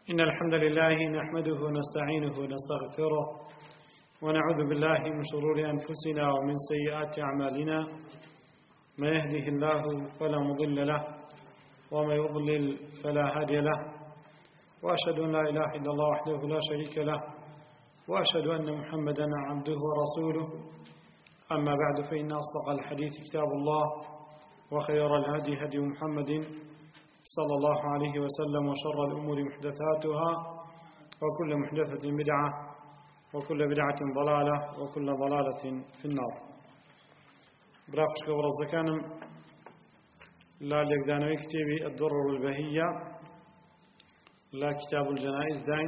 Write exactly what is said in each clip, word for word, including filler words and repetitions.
إن الحمد لله نحمده ونستعينه ونستغفره ونعوذ بالله من شرور أنفسنا ومن سيئات أعمالنا ما يهده الله فلا مضل له وما يضلل فلا هادي له وأشهد أن لا إله إلا الله وحده لا شريك له وأشهد أن محمدا عبده ورسوله أما بعد فإن أصدق الحديث كتاب الله وخير الهدي هدي محمد صلى الله عليه وسلم وشر الأمور محدثاتها وكل محدثة بدعة وكل بدعة ضلالة وكل ضلالة في النار. براقش كبر الزكانم لا لقدانوي كتابي الدرر البهية لا كتاب الجنائز داين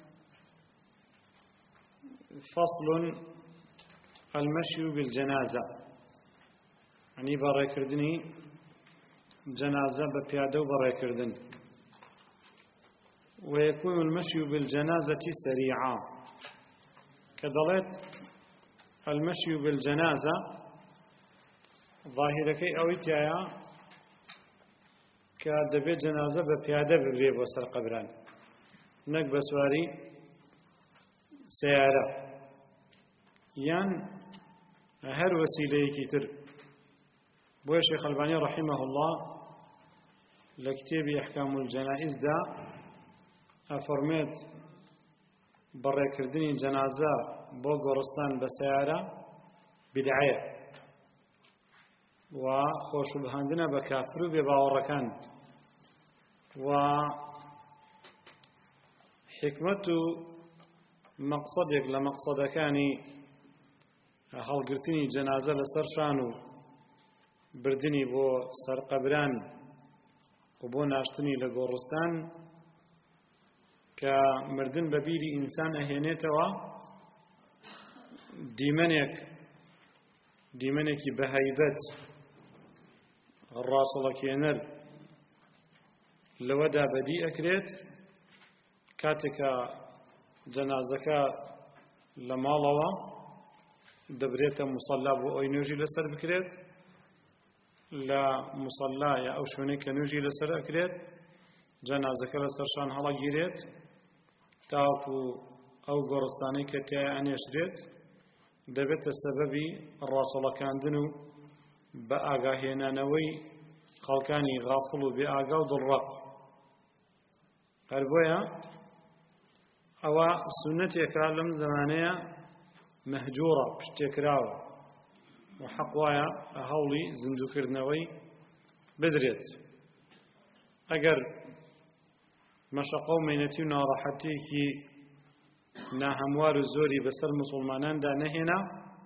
فصل المشي بالجنازة يعني برای کردنی جنازة ببيادة وبرای کردن ويكون المشي بالجنازة سريعا كدلت المشي بالجنازة ظاهرة كي أويتيا كدبي جنازة ببيادة ببريب وسر قبران نك بسواري سيارة يان هر وسيلة كتر بو شيخ الباني رحمه الله لكتاب أحكام الجنائز دا أفرميت برای کردنی جنازة بو گورستان بسيارة بدعية وخوش بهاندنا بكافر بباوركان و حكمة مقصدك لمقصدكاني هەڵگرتنی جەنازە لەسەر شان و بردنی بۆ سەرقەبران و بۆ ناشتنی لە گۆڕستان کە مردن بە بیری ئینسان ئەهێنێتەوە دیمەنێک دیمەنێکی بەهەیبەت ڕاستەڵەکێنەر لەوەدا بەدی ئەکرێت کاتێکە جەنازەکە لە ماڵەوە دەبرێتە موسەلا بۆ ئەوی نوێژی لەسەر بکرێت لە موسەلایە ئەو شوێنەی کە نوێژی لەسەر ئەکرێت جەنازەکە لەسەر شان هەڵەگیرێت تاوەکو ئەو گۆڕستانەی کە تایە ئەنێشرێت دەبێتە سەبەبی ڕاچەڵەکاندن و بە ئاگاهێنانەوەی خەڵکانی غافڵ و بێ ئاگا و دڵڕەق هەر بۆیە ئەوە سونەتێکە لەم زەمانەیە مهجورة بشتكراو وحقوايا هولي زندوكرنوي بدريت اگر مشقو مينتي وناراحتي كي ناهموار زوري بسر مسلمانان دا نهينا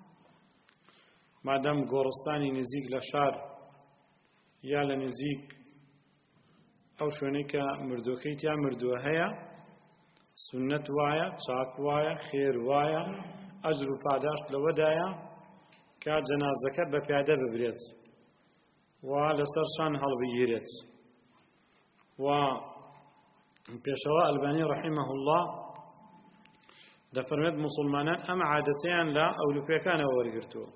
مادام گورستاني نزيق لشار يا لنزيق او شونيكا مردوكيتيا مردوه هيا سنت وايا چاك وايا خير وايا ئەجر و پاداشت لەوەدایە کە جەنازەکە بە پیادە ببرێت و لەسەر شان هەڵبگیرێت و پێشەوە ئەلبانی ڕەحیمەه الله دەفەرمێت موسڵمانان ئەم عادەتەیان لە ئەوروپیەکانەوە وەرگرتووە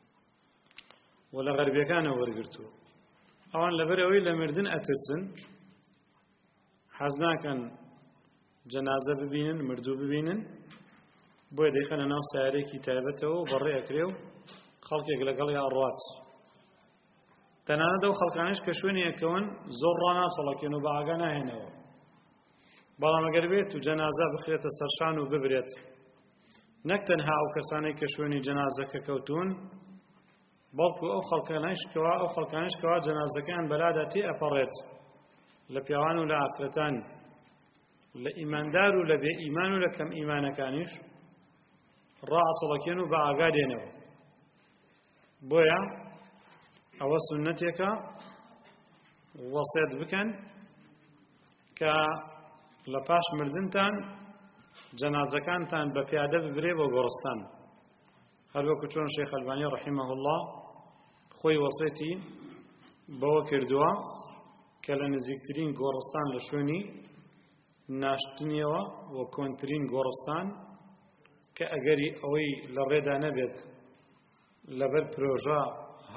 و لە غەربیەکانەوە وەرگرتووە ئەوان لەبەر ئەوەی لە مردن ئەترسن حەز ناکەن جەنازە ببینن مردوو ببینن بۆیە دەیخەنە ناو سیارەیەکی تایبەتەوە و بەڕێ ئەکرێ و خەڵکێک لەگەڵی ئەڕوات تەنانەت ئەو خەڵکانیش کە شوێنێکەون زۆر ڕاناسەڵەکێن و بە ئاگا ناهێنەوە بەڵام ئەگەر بێت و جەنازە بخرێتە سەرشان و ببرێت نەک تەنها ئەو کەسانەی کە شوێنی جەنازەکە کەوتون بەڵکو ئەو خەڵکانیشکەوە ئەو خەڵکانیشکەوە جەنازەکەیان بەلادا تێ ئەپەڕێت لە پیاوان و لە ئافرەتان لە ئیماندار و لە بێ ئیمان و لە کەم ئیمانەکانیش ڕائەسڵەکێن و بە ئاگا دێنەوە بۆیە ئەوە سونەتێکە وەسێت بکەن کە لە پاش مردنتان جەنازەکانتان بە پیادە ببرێ بۆ گۆڕستان هەروەکو چۆن شێخ ئەلبانی ڕەحیمەه الله خۆی وەسێتی بەوە کردووە کە لە نزیکترین گۆڕستان لە شوێنی ناشتنیەوە و کۆنترین گۆڕستان کە ئەگەری ئەوەی لە ڕێدا نەبێت لەبەر پرۆژە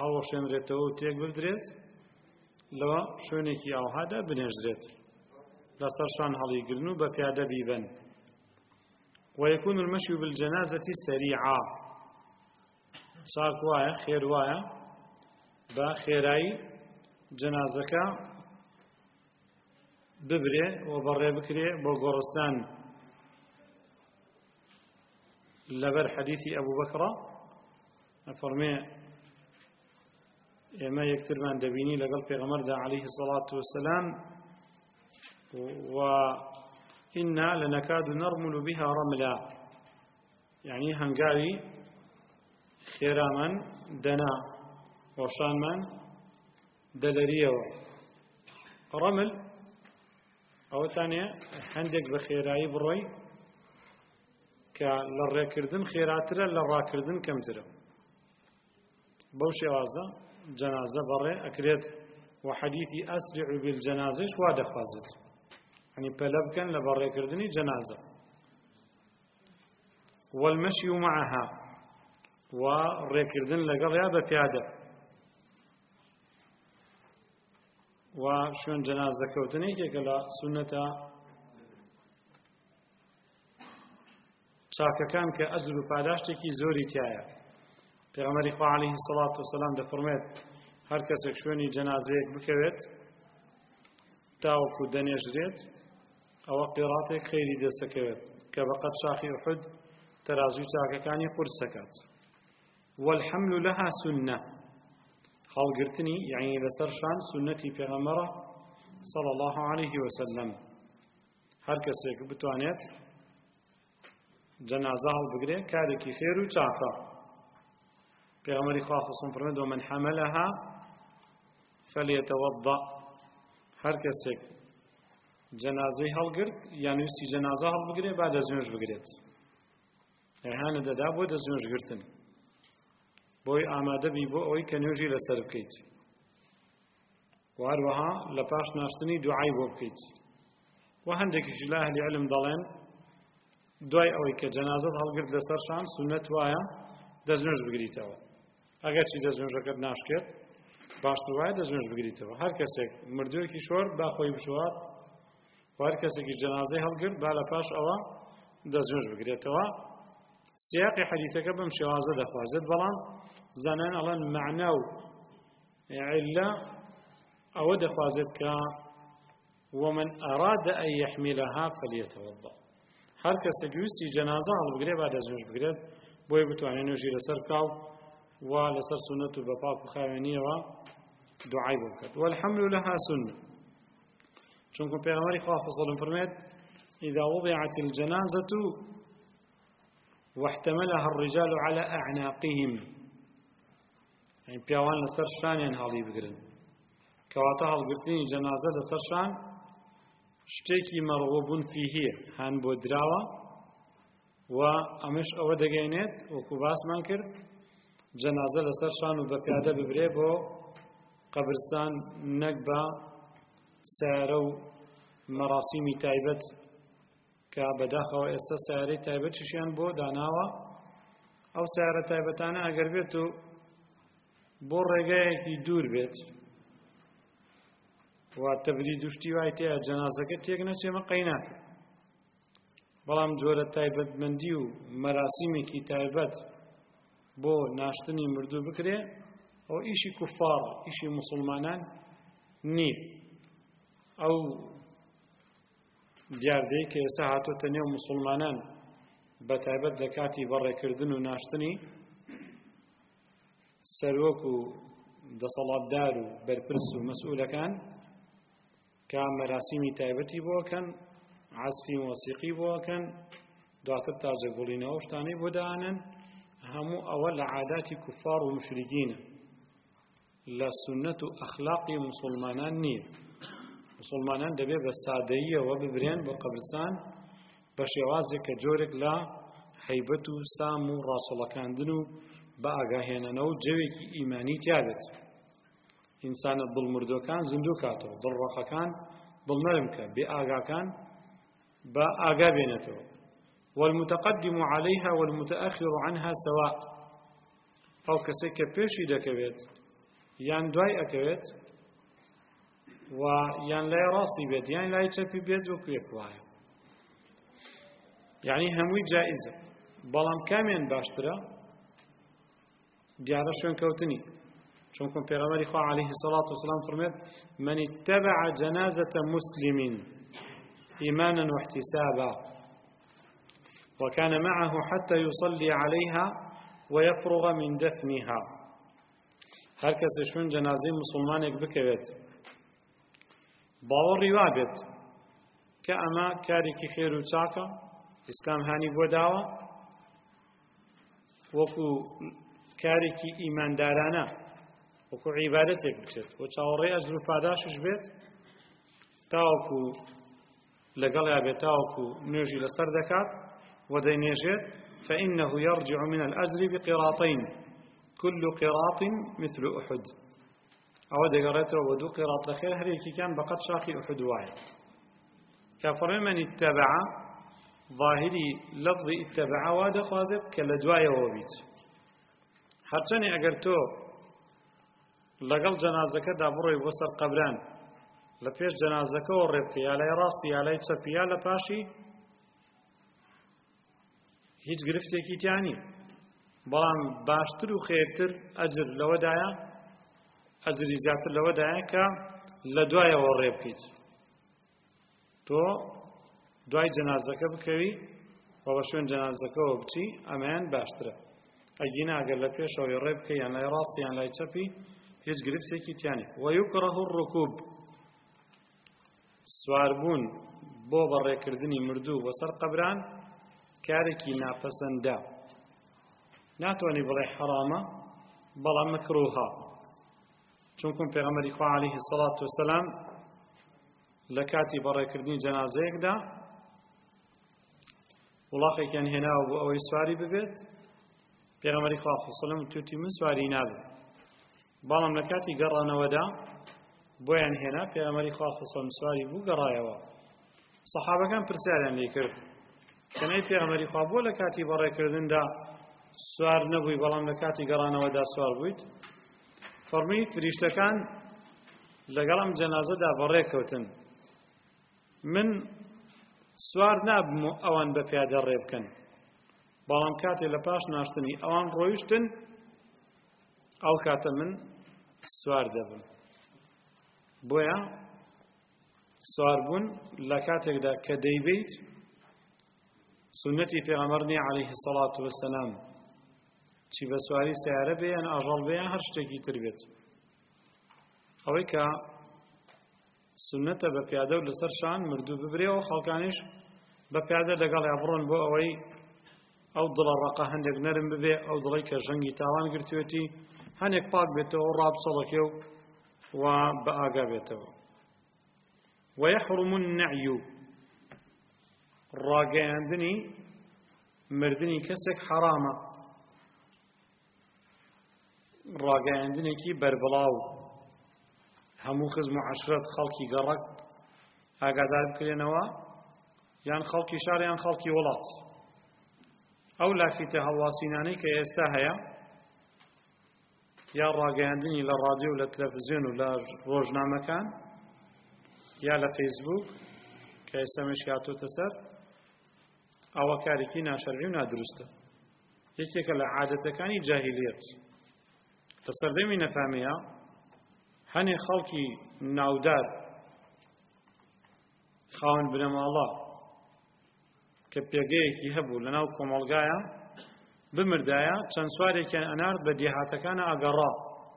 هەڵەشێنرێتەوە و تێک بدرێت لەوە شوێنێکی ئاوهادا بنێژرێت لسرشان هلي قرنو ببيادة بيبن. ويكون المشي بالجنازة سريعا شاك وايا خير وايا با خيراي جنازك ببري وبري بكري بو غورستان لبر حديث أبو بكر فرمي ما يكثر من دبيني لقل پیغمبر عليه الصلاة والسلام وإنا لنكاد نرمل بها رملا يعني هنقاري خيرا من دنا وشان من دلريو رمل أو تانية عندك بخيراي بروي كالركردن خيراترا للراكردن كمترا بوشي وازا جنازة بري أكريت وحديثي أسرع بالجنازة شواد خازت يعني بلبكن لبريكردني جنازة والمشي معها والركردن لقضيها ببيادة وشون جنازة كوتني كلا سنة چاکەکان کە ئەجر و پاداشتێکی زۆری تایە پێغەمبەری خوا عەلەیهی سەڵات وسەلام دەفەرمێت هەر کەسێک شوێنی جەنازەیەک بکەوێت تاوەکو دەنێژرێت ئەوە قیراتێک خەیری دەسەکەوێت کە بەقەد شاخی ئوحود تەرازوی چاکەکانی قورس دەکات. والحمل لها سنة هەڵگرتنی یعنی لەسەرشان سنەتی پێغەمبەرە صلی الله عليه وسلم هەر کەسێک بتوانێت جنازة هالبقرة كاركي خير وشافا بيغمري خاص فرمد ومن حملها فليتوضأ هر كسك جنازة هالقرد يعني يستي جنازة هالبقرة بعد زنوج بقريت هانا دا بو دا زنوج قرتن بوي آماده بي بو اوي كنوجي لسر بكيت واروها لپاش ناشتني دعاي بو بكيت وهندك جلا أهل علم ضلين دوای ئەوەی کە جەنازەت هەڵگرت لەسەرشان سونەت وایە دەستنوێژ بگریتەوە ئەگەر چی دەستنوێژەکەت ناشکێت باشتر وایە دەستنوێژ بگریتەوە هەر کەسێک مردوویەکی شۆر با خۆی بشوات و هەر کەسێکی جەنازەی هەڵگرت با لە پاش ئەوە دەستنوێژ بگرێتەوە. سیاقی حەدیثەکە بەم شێوازە دەخوازێت بەڵام زانایان ئەڵێن مەعنا و عیلە ئەوە دەخوازێت کە ومن أراد أن يحملها فليتوضأ هر کسی گویستی جنازه هل بگیره بعد از نوش بگیره بوی بتوانه نوشی لسر کاو و لسر سنت و بپاک و خاونیه و دعای بکرد. والحمل لها سنة چونکه پیغمبر خاص صلی الله فرمود اذا وضعت الجنازة واحتملها الرجال على اعناقهم يعني پیاوان لسر شانین حالی بگیرن کواته هل گرتنی جنازه لسر شان شتێکی مەرغوبون فیهیە هەن بۆ دراوە و ئەمەش ئەوە دەگەینێت وەکو باسمان کرد جەنازە لەسەر شان و بە پیادە ببرێ بۆ قەبرستان نەک بە سیارە و مەراسیمی تایبەت کە بەداخەوە ئێستا سیارەی تایبەتیشیان بۆ داناوە ئەو سیارە تایبەتانە ئەگەر بێت و بۆ ڕێگایەکی دوور بێت و تبرید وشتی وای تیا جنازەکە تێک نەچێمە قەیناک بەڵام جۆرە تایبەتمەندی و مەراسیمێکی تایبەت بۆ ناشتنی مردوو بکرێ ئەو ئیشی کوفار ئیشی موسڵمانان نییە. ئەو دیاردەی کە ئێستا هاتوۆتە نێو موسڵمانان بە تایبەت لە کاتی بەڕێکردن و ناشتنی سەرۆک و دەسەڵاتدار و بەرپرس و مەسئولەکان کە مەراسیمی تایبەتی بۆکەن عەزفی مۆسیقی بۆکەن دواتر تاجەگوڵینەوە شتانەی بۆ دانن هەموو ئەوە لە عاداتی کوفار و مشریکینە لە سنەت و ئەخلاقی موسڵمانان نییە. موسڵمانان دەبێت بە سادەییەوە ببرێن بۆ قەبرستان بە شێوازێک کە جۆرێک لە هەیبەت و سام و ڕاستەڵەکاندن و بە ئاگاهێنانەوە و جەوێکی ئیمانی تیا بێت. ئینسانە دڵمردوەکان زیندوو کاتەوە دڵڕەخەکان دڵنەرم کە بێ ئاگاکان بە ئاگا بێنێتەوە. والمتقدم عليها والمتأخر عنها سواء ئەو کەسێک کە پێشی دەکەوێت یان دوای ئەکەوێت و یان لای ڕاستی بێت یان لای چەپی بێت وەکو یەک وایە، یعنی هەمووی جائیزە، بەڵام کامیان باشترە دیارە شوێن کەوتنی، چونکە پێغەمبەری خوا عەلەیهی سەڵات وسەلام فەرمێت من اتبع جنازة مسلم إيمانا واحتسابا وكان معه حتى يصلي عليها ويفرغ من دفنها. هر کس شون جنازه مسلمانێک بکەوێت باوەڕی وا بێت کە ئەمە کارێکی خێر و چاکە، ئیسلام هانی بۆ داوە، وەکو کارێکی ئیماندارانە، وەکو عیبادەتێک بچێت و چاوەڕێی ئەجر و پاداشش بێت، تاوەکو لەگەڵیا بێت تاوەکو نوێژی لەسەر دەکات و دەینێژێت فإنه يرجع من الأجر بقراطين كل قراط مثل أحد. أو دقرأت ودو قراط لخير هريكي كان بقد شاخي أحد واحد. كفر من اتبع ظاهري لفظ اتبع واد خوازب كالدواية وبيت. حتى أجرتو لقل جنازك دابروي وسر قبران لفيش جنازك وربك يا لي راسي يا لي تسبي يا لباشي هیچ گرفتێکی تیانی، بەڵام باشتر و خێرتر ئەجر لەوەدایە، ئەجری زیاتر لەوەدایە کە لە دوایەوە ڕێ بکەیت، تۆ دوای جەنازەکە بکەوی و بە شوێن جەنازەکەەوە بچی، ئەمەیان باشترە. ئەگینە ئەگەر لە پێشەوەی ڕێ بکەی یان لای ڕاستی یان لای چەپی هیچ گرفتێکی تیانی. وەیوکڕەه الڕکوب، سواربوون بۆ بەڕێکردنی مردوو بەسەر قەبران کارێکی ناپەسەندە، ناتوانانی بڵێ حەرامە، بەڵام مەکرووها، چونکە پێغەمبەری خوا عەلەیهی سەڵات وسەلام لە کاتی بەڕێکردنی جەنازەیەکدا وڵاقێکیان هێناوە بۆ ئەوەی سواری ببێت، پێغەمبەری خوا سەڵام توتی من سواری نابم، بەڵام لە کاتی گەڕانەوەدا بۆیان هێنا، پێغەمبەری خوا سەڵام سواری بوو گەڕایەوە. سەحابەکان پرسیاریان لێ کرد کەنەی پێغەمبەری خوا بۆ لە کاتی بەڕێکردندا سوار نەبووی بەڵام لە کاتی گەڕانەوەدا سوار بوویت؟ فەرمووی فریشتەکان لەگەڵم جەنازەدا بەڕێکەوتن، من سوار نابم و ئەوان بە پیادە ڕێ بکەن، بەڵام کاتێ لە پاش ناشتنی ئەوان ڕۆیشتن ئەو کاتە من سوار دەبم. بۆیە سواربوون لە کاتێکدا کە دەیبیت سنەتی پێغەمبەر نییە عەلەیهی سەڵات وەسەلام، چی بە سواری سیارە بێ یان ئاژەڵ بێ یان هەر شتێکی تر بێت. ئەوەی کە سنەتە بە پیادە و لەسەر شان مردوو ببرێەوە، خەڵکانیش بە پیادە لەگەڵیا بڕۆن بۆ ئەوەی ئەو دڵە ڕەقە هەندێک نەرم ببێ، ئەو دڵی کە ژەنگی تاوان گرتوێتی هەندێک پاک بێتەوە و ڕابچەڵەکێ و بە ئاگا بێتەوە. وەیەحڕم النەعی، ڕاگەیاندنی مردنی کەسێک حەرامە، ڕاگەیاندنێکی بەربڵاو، هەموو خزم و عەشرەت خەڵکی گەڕەک ئاگادار بکرێنەوە، یان خەڵکی شار یان خەڵکی وڵات. ئەو لافیتە هەڵواسینانەی کە ئێستا هەیە، یا ڕاگەیاندنی لە ڕادیۆ و لە تەلەڤیزیۆن و لە ڕۆژنامەکان، یا لە فەیسبووک کە ئێستامەش هاتوۆتە سەر، ئەوە کارێکی ناشەرعی و نادروستە، یەکێکە لە عادەتەکانی جاهیلیەت. لە سەردەمی نەفامیە هەنێ خەڵکی ناودار خاوەن بنەماڵە کە پێگەیەکی هەبوو لەناو کۆمەڵگایە بمردایە، چەند سوارێکیان ئەنارد بە دێهاتەکانە ئەگەڕا،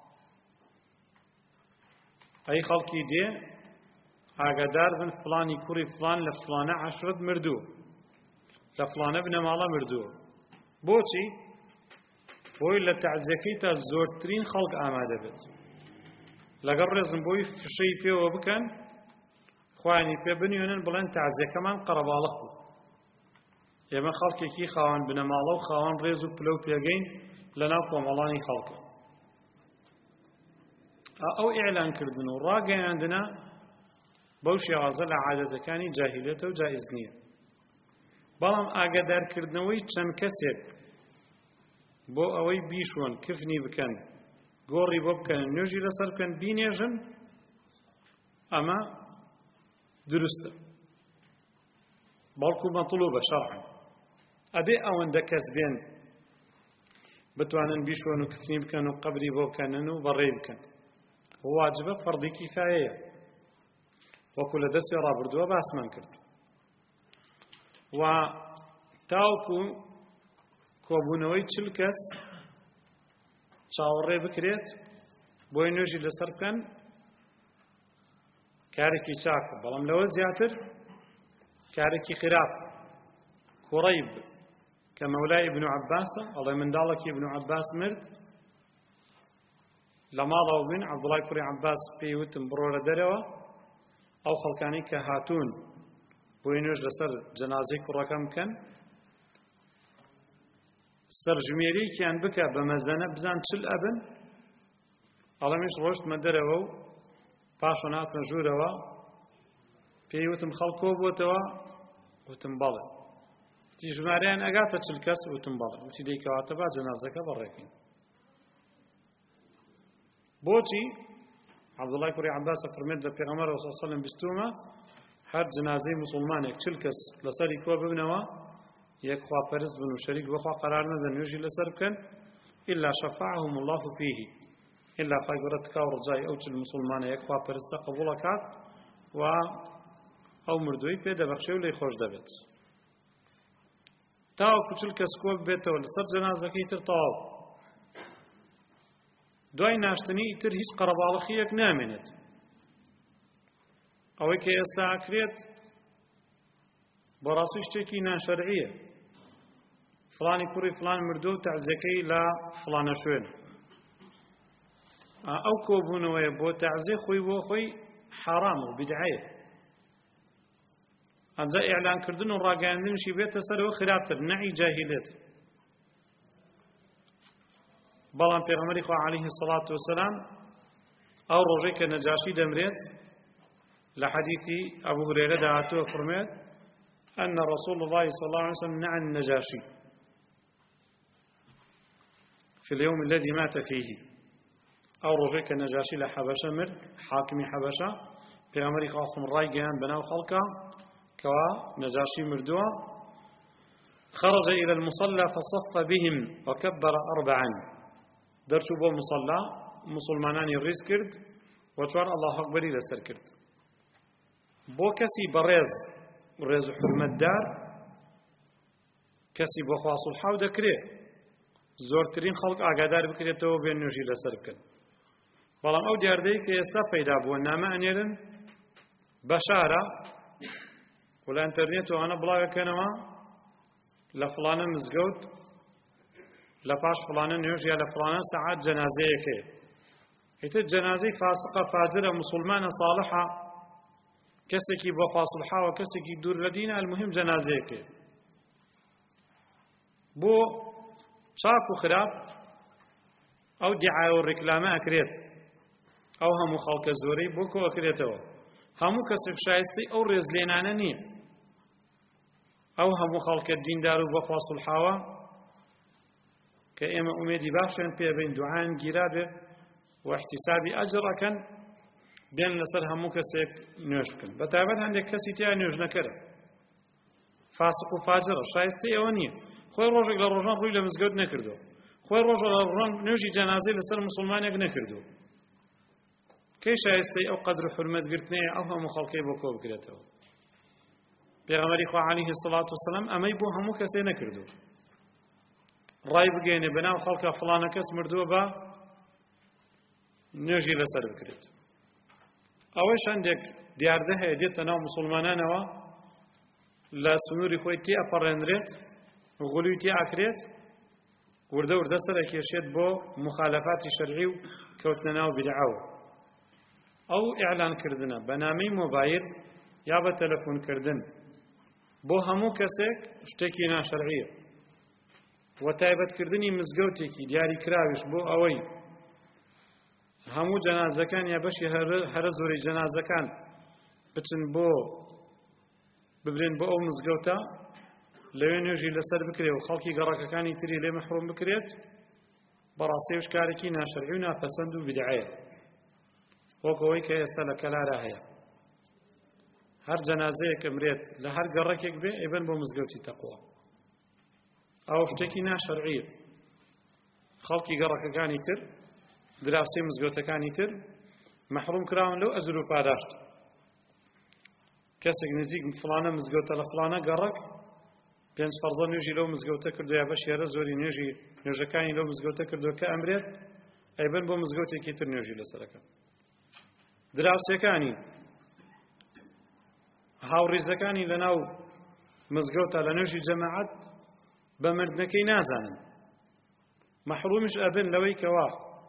ئەی خەڵکی دێ ئاگادار بن فڵانی کوڕی فڵان لە فڵانە عەشرەت مردوو، لە فڵانە بنەماڵە مردووە. بۆچی؟ بۆی لە تەعزیەکەی تا زۆرترین خەڵک ئامادە بێت، لەگەڵ ڕێزم بۆی فشەی پێوە بکەن، خوانی پێ بنوێنن بڵێن تەعزیەکەمان قەرەباڵغ بوو، ئێمە خەڵکێکی خاوەن بنەماڵە و خاوەن ڕێز و پلە و پێگەین لەناو کۆمەڵانی خەڵکە. ئەو ئیعلانکردن و ڕاگەیاندنە بەو شێوازە لە عادەتەکانی جاهیلیەتە و جائیز نییە. بەڵام ئاگادارکردنەوەی چەند کەسێک بۆ ئەوەی بیشۆن کفنی بکەن، گۆڕی بۆ بکەن، نوێژی لەسەر بکەن، بینێژن، ئەمە دروستە بەڵکو مەطلوبە شەرعەن ئەبێ ئەوەندە کەس بێن بتوانن بیشۆن و کفنی بکەن و قەبری بۆ بکەنن و بەڕێ بکەن واجبە فەردی کیفایەیە وەکو لە دەرسی ڕابردووە باسمان کرد و تاوەکو کۆبوونەوەی چل کەس چاوەڕێ بکرێت بۆی نوێژی لەسەر بکەن کارێکی چاکە بەڵام لەوە زیاتر کارێکی خراپ کوڕەیب کە مەولای ئیبن عەباسە ئەڵێ منداڵێکی ئیبن عەباس مرد لە ماڵەوە بووین عەبدوڵای کوڕی عەباس پێی وتم بڕۆرە دەرەوە ئەو خەڵکانەی کە هاتوون بۆی نوێژ لەسەر جەنازەی کوڕەکەم بکەن سەرژمێریەکیان بکە بە مەزەنە بزان چل ئەبن ئەڵەمیش ڕۆشتمە دەرەوە و پاشۆ ناتمە ژوورەوە پێی وتم خەڵکۆ بۆتەوە وتم بەڵێ تی ژمارەیان ئەگاتە چل کەس وتم بەڵێ وتی دەیکەواتە با جەنازەکە بەڕێکەین بۆچی عەبدوڵای کوڕی عەباسە فەرمێت لە پێغەمبەرەوە سەڵ سەلەم بیستوومە هەر جەنازەی موسڵمانێک چل کەس لەسەری کۆ ببنەوە یەک خواپەرست بن و شەریک بەخوا قەرار نەدەن نوێژی لەسەر بکەن ئیلا شەفەعەهم الله فیه ئیلا خی گەورە تکاو ڕجای ئەو چل موسڵمانە یەک خواپەرستە قبوڵ ئەکات و ئەو مردووی پێ دەبەخشێ و لێی خۆش دەبێت تاوەکو چل کەس کۆ ببێتەوە لەسەر جەنازەکەی تر تەواو دوای ناشتنی ئیتر هیچ قەرەباڵغیەک نامێنێت ئەوەی کە ئێستا ئەکرێت بەڕاستی شتێکی ناشەرعیە فڵانی کوڕی فڵان مردووە و تەعزیەکەی لە فڵانە شوێن ئەو کۆبوونەوەیە بۆ تەعزیە خۆی بۆ خۆی حارامە و بیدعەیە ئەنجا ئیعلانکردن و ڕاگەیاندنشی بێتە سەرەوە خراپتر نەعی جاهیلێت بەڵام پێغەمبەری خوا عەلەیهی سەڵات وەسەلام ئەو ڕۆژەی کە نەجاشی دەمرێت لە حەدیثی ئەبوو هورەیرەدا هاتووە فەرموویێت أن رسول الله صلى الله عليه وسلم نعى النجاشي في اليوم الذي مات فيه أو رجيك النجاشي لحبشة مرد حاكمي حبشة في أمريكا أصلا الرأي جهان بناو خلقا كوا نجاشي مردوا خرج إلى المصلى فصف بهم وكبر أربعا درشوا بو مصلى مسلمانان الرز كرد وشوار الله أكبر إلى سر كرد بو كسي بريز ڕێز و حرمەتدار کەسی بۆ خوا سوڵحاو دەکرێت زۆرترین خەڵک ئاگادار بکرێتەوە بێن نوێژی لەسەر بکەن بەڵام ئەو دیاردەی کە ئێستا پەیدا بووە نامە ئەنێرن بە شارە و لە ئینتەرنێتەوە ئەنە بڵاوەکەنەوە لە فڵانە مزگەوت لە پاش فڵانە نوێژ یا لە فڵانە سەعات جەنازەیەکەیە ئیتر جەنازەی فاسقە فاجرە موسڵمانە ساڵحە کەسێکی بۆ خوا سوڵحاوە کەسێکی دوور لە دینە المهم جەنازەیەکێ بۆ چاک و خراپ ئەو دیعایە و ڕیکلامە ئەکرێت ئەو هەموو خەڵکە زۆرەی بۆ کۆ ئەکرێتەوە هەموو کەسێک شایستەی ئەو ڕێزلێنانە نییە ئەو هەموو خەڵکە دیندار و بۆ خوا سوڵحاوە کە ئێمە ئومێدی باشیان پێبین دوعایان گیرا بێ و احتیسابی ئەجر ئەکەن بێن لەسەر هەموو کەسێک نوێژ بکەن بەتایبەت هەندێک کەسی تیا نوێژ نەکەرە فاسق و فاجرە شایستەی ئەوە نییە خۆی ڕۆژێک لە ڕۆژان ڕووی لە مزگەوت نەکردو خۆی ڕۆژ لە ڕۆژان نوێژی جەنازەی لەسەر موسڵمانێک نەکردو کەی شایستەی ئەو قەدر و حورمەتگرتنەیە ئەو هەموو خەڵکەی بۆ کۆ بگرێتەوە پێغەمبەری خوا عەلەیهی سەڵات وسەلام ئەمەی بۆ هەموو کەسێ نەکردو ڕای بگەێنێ بەناو خەڵکە فڵانە کەس مردووە بە نوێژی لەسەر بکرێت ئەوەش هەندێک دیاردە هەیە دێتە ناو موسڵمانانەوە لە سنووری خۆی تێ ئەپەڕێنرێت غولوی تێ ئاکرێت وردە وردە سەرەکێشێت بۆ مخالەفاتی شەرعی و کەوتنە ناو بیدعەوە ئەو ئیعلانکردنە بە نامەی مۆبایل یا بە تەلەفۆنکردن بۆ هەموو کەسێک شتێکی ناشەرعیە و تایبەتکردنی مزگەوتێکی دیاریکراویش بۆ ئەوەی هەموو جەنازەکان یا بەشی هەرە زۆری جەنازەکان بچن بۆ ببرێن بۆ ئەو مزگەوتە لەوێ نوێژی لەسەر بکرێ و خەڵکی گەڕەکەکانی تری لێ مەحروم بکرێت بەڕاستی کارێکی ناشەرعی و ناپەسەند و بیدعەیە وەک ئەوەی کە ئێستا لە کەلارە هەیە هەر جەنازەیەک ئەمرێت لە هەر گەڕەکێک بێ ئەیبەن بۆ مزگەوتی تەقوا ئەو شتێکی ناشەرعیە خەڵکی گەڕەکەکانی تر دراوسێ مزگەوتەکانی تر مەحروم کراون لەو ئەجر و پاداشت کەسێک نزیک فڵانە مزگەوتە لە فڵانە گەڕەک پێنج فەرزە نوێژی لەو مزگەوتە کردو یا بەش یارە زۆری نوێژی نوێژەکانی لەو مزگەوتە کردووە کە ئەمرێت ئەیبەن بۆ مزگەوتێکی تر نوێژی لەسەرەکە دراوسێکانی هاوڕێزەکانی لەناو مزگەوتە لە نوێژی جەماعەت بە مردنەکەی نازانن مەحرومیش ئەبن لەوەی کەوا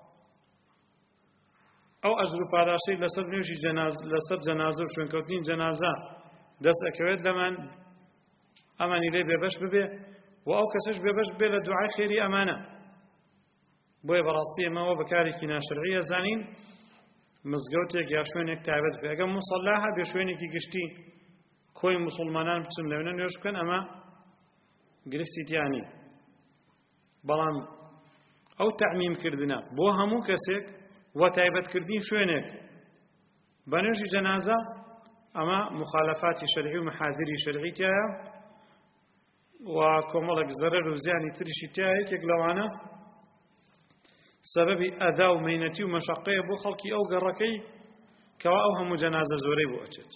ئەو ئەجر و پاداشەی لەسەر نوێژی لەسەر جەنازە و شوێنکەوتنی جەنازە دەست ئەکەوێت لەمان ئەمانی لێ بێبەش ببێ و ئەو کەسەش بێبەش بێ لە دوعای خێری ئەمانە بۆیە بەڕاستی ئێمەوە بەکارێکی ناشەرعی ئەزانین مزگەوتێک یا شوێنێک تایبەت بێ ئەگەر موسەڵاها بێ شوێنێکی گشتی کۆی موسڵمانان بچن لەوێنە نوێژ بکەن ئەمە گرفتی تیانی بەڵام ئەو تەعمیم-کردنە بۆ هەموو کەسێک وە تایبەتکردنی شوێنێک بە نوێژی جەنازە ئەمە مخالەفاتی شەرعی و مەحاذیری شەرعی تایە و کۆمەڵێک زەرەر و زیانی تریشی تایە یەکێک لەوانە سەبەبی ئەدا و مەینەتی و مەشەقەیە بۆ خەڵکی ئەو گەڕەکەی کەوا ئەو هەموو جەنازە زۆرەی بۆ ئەچێت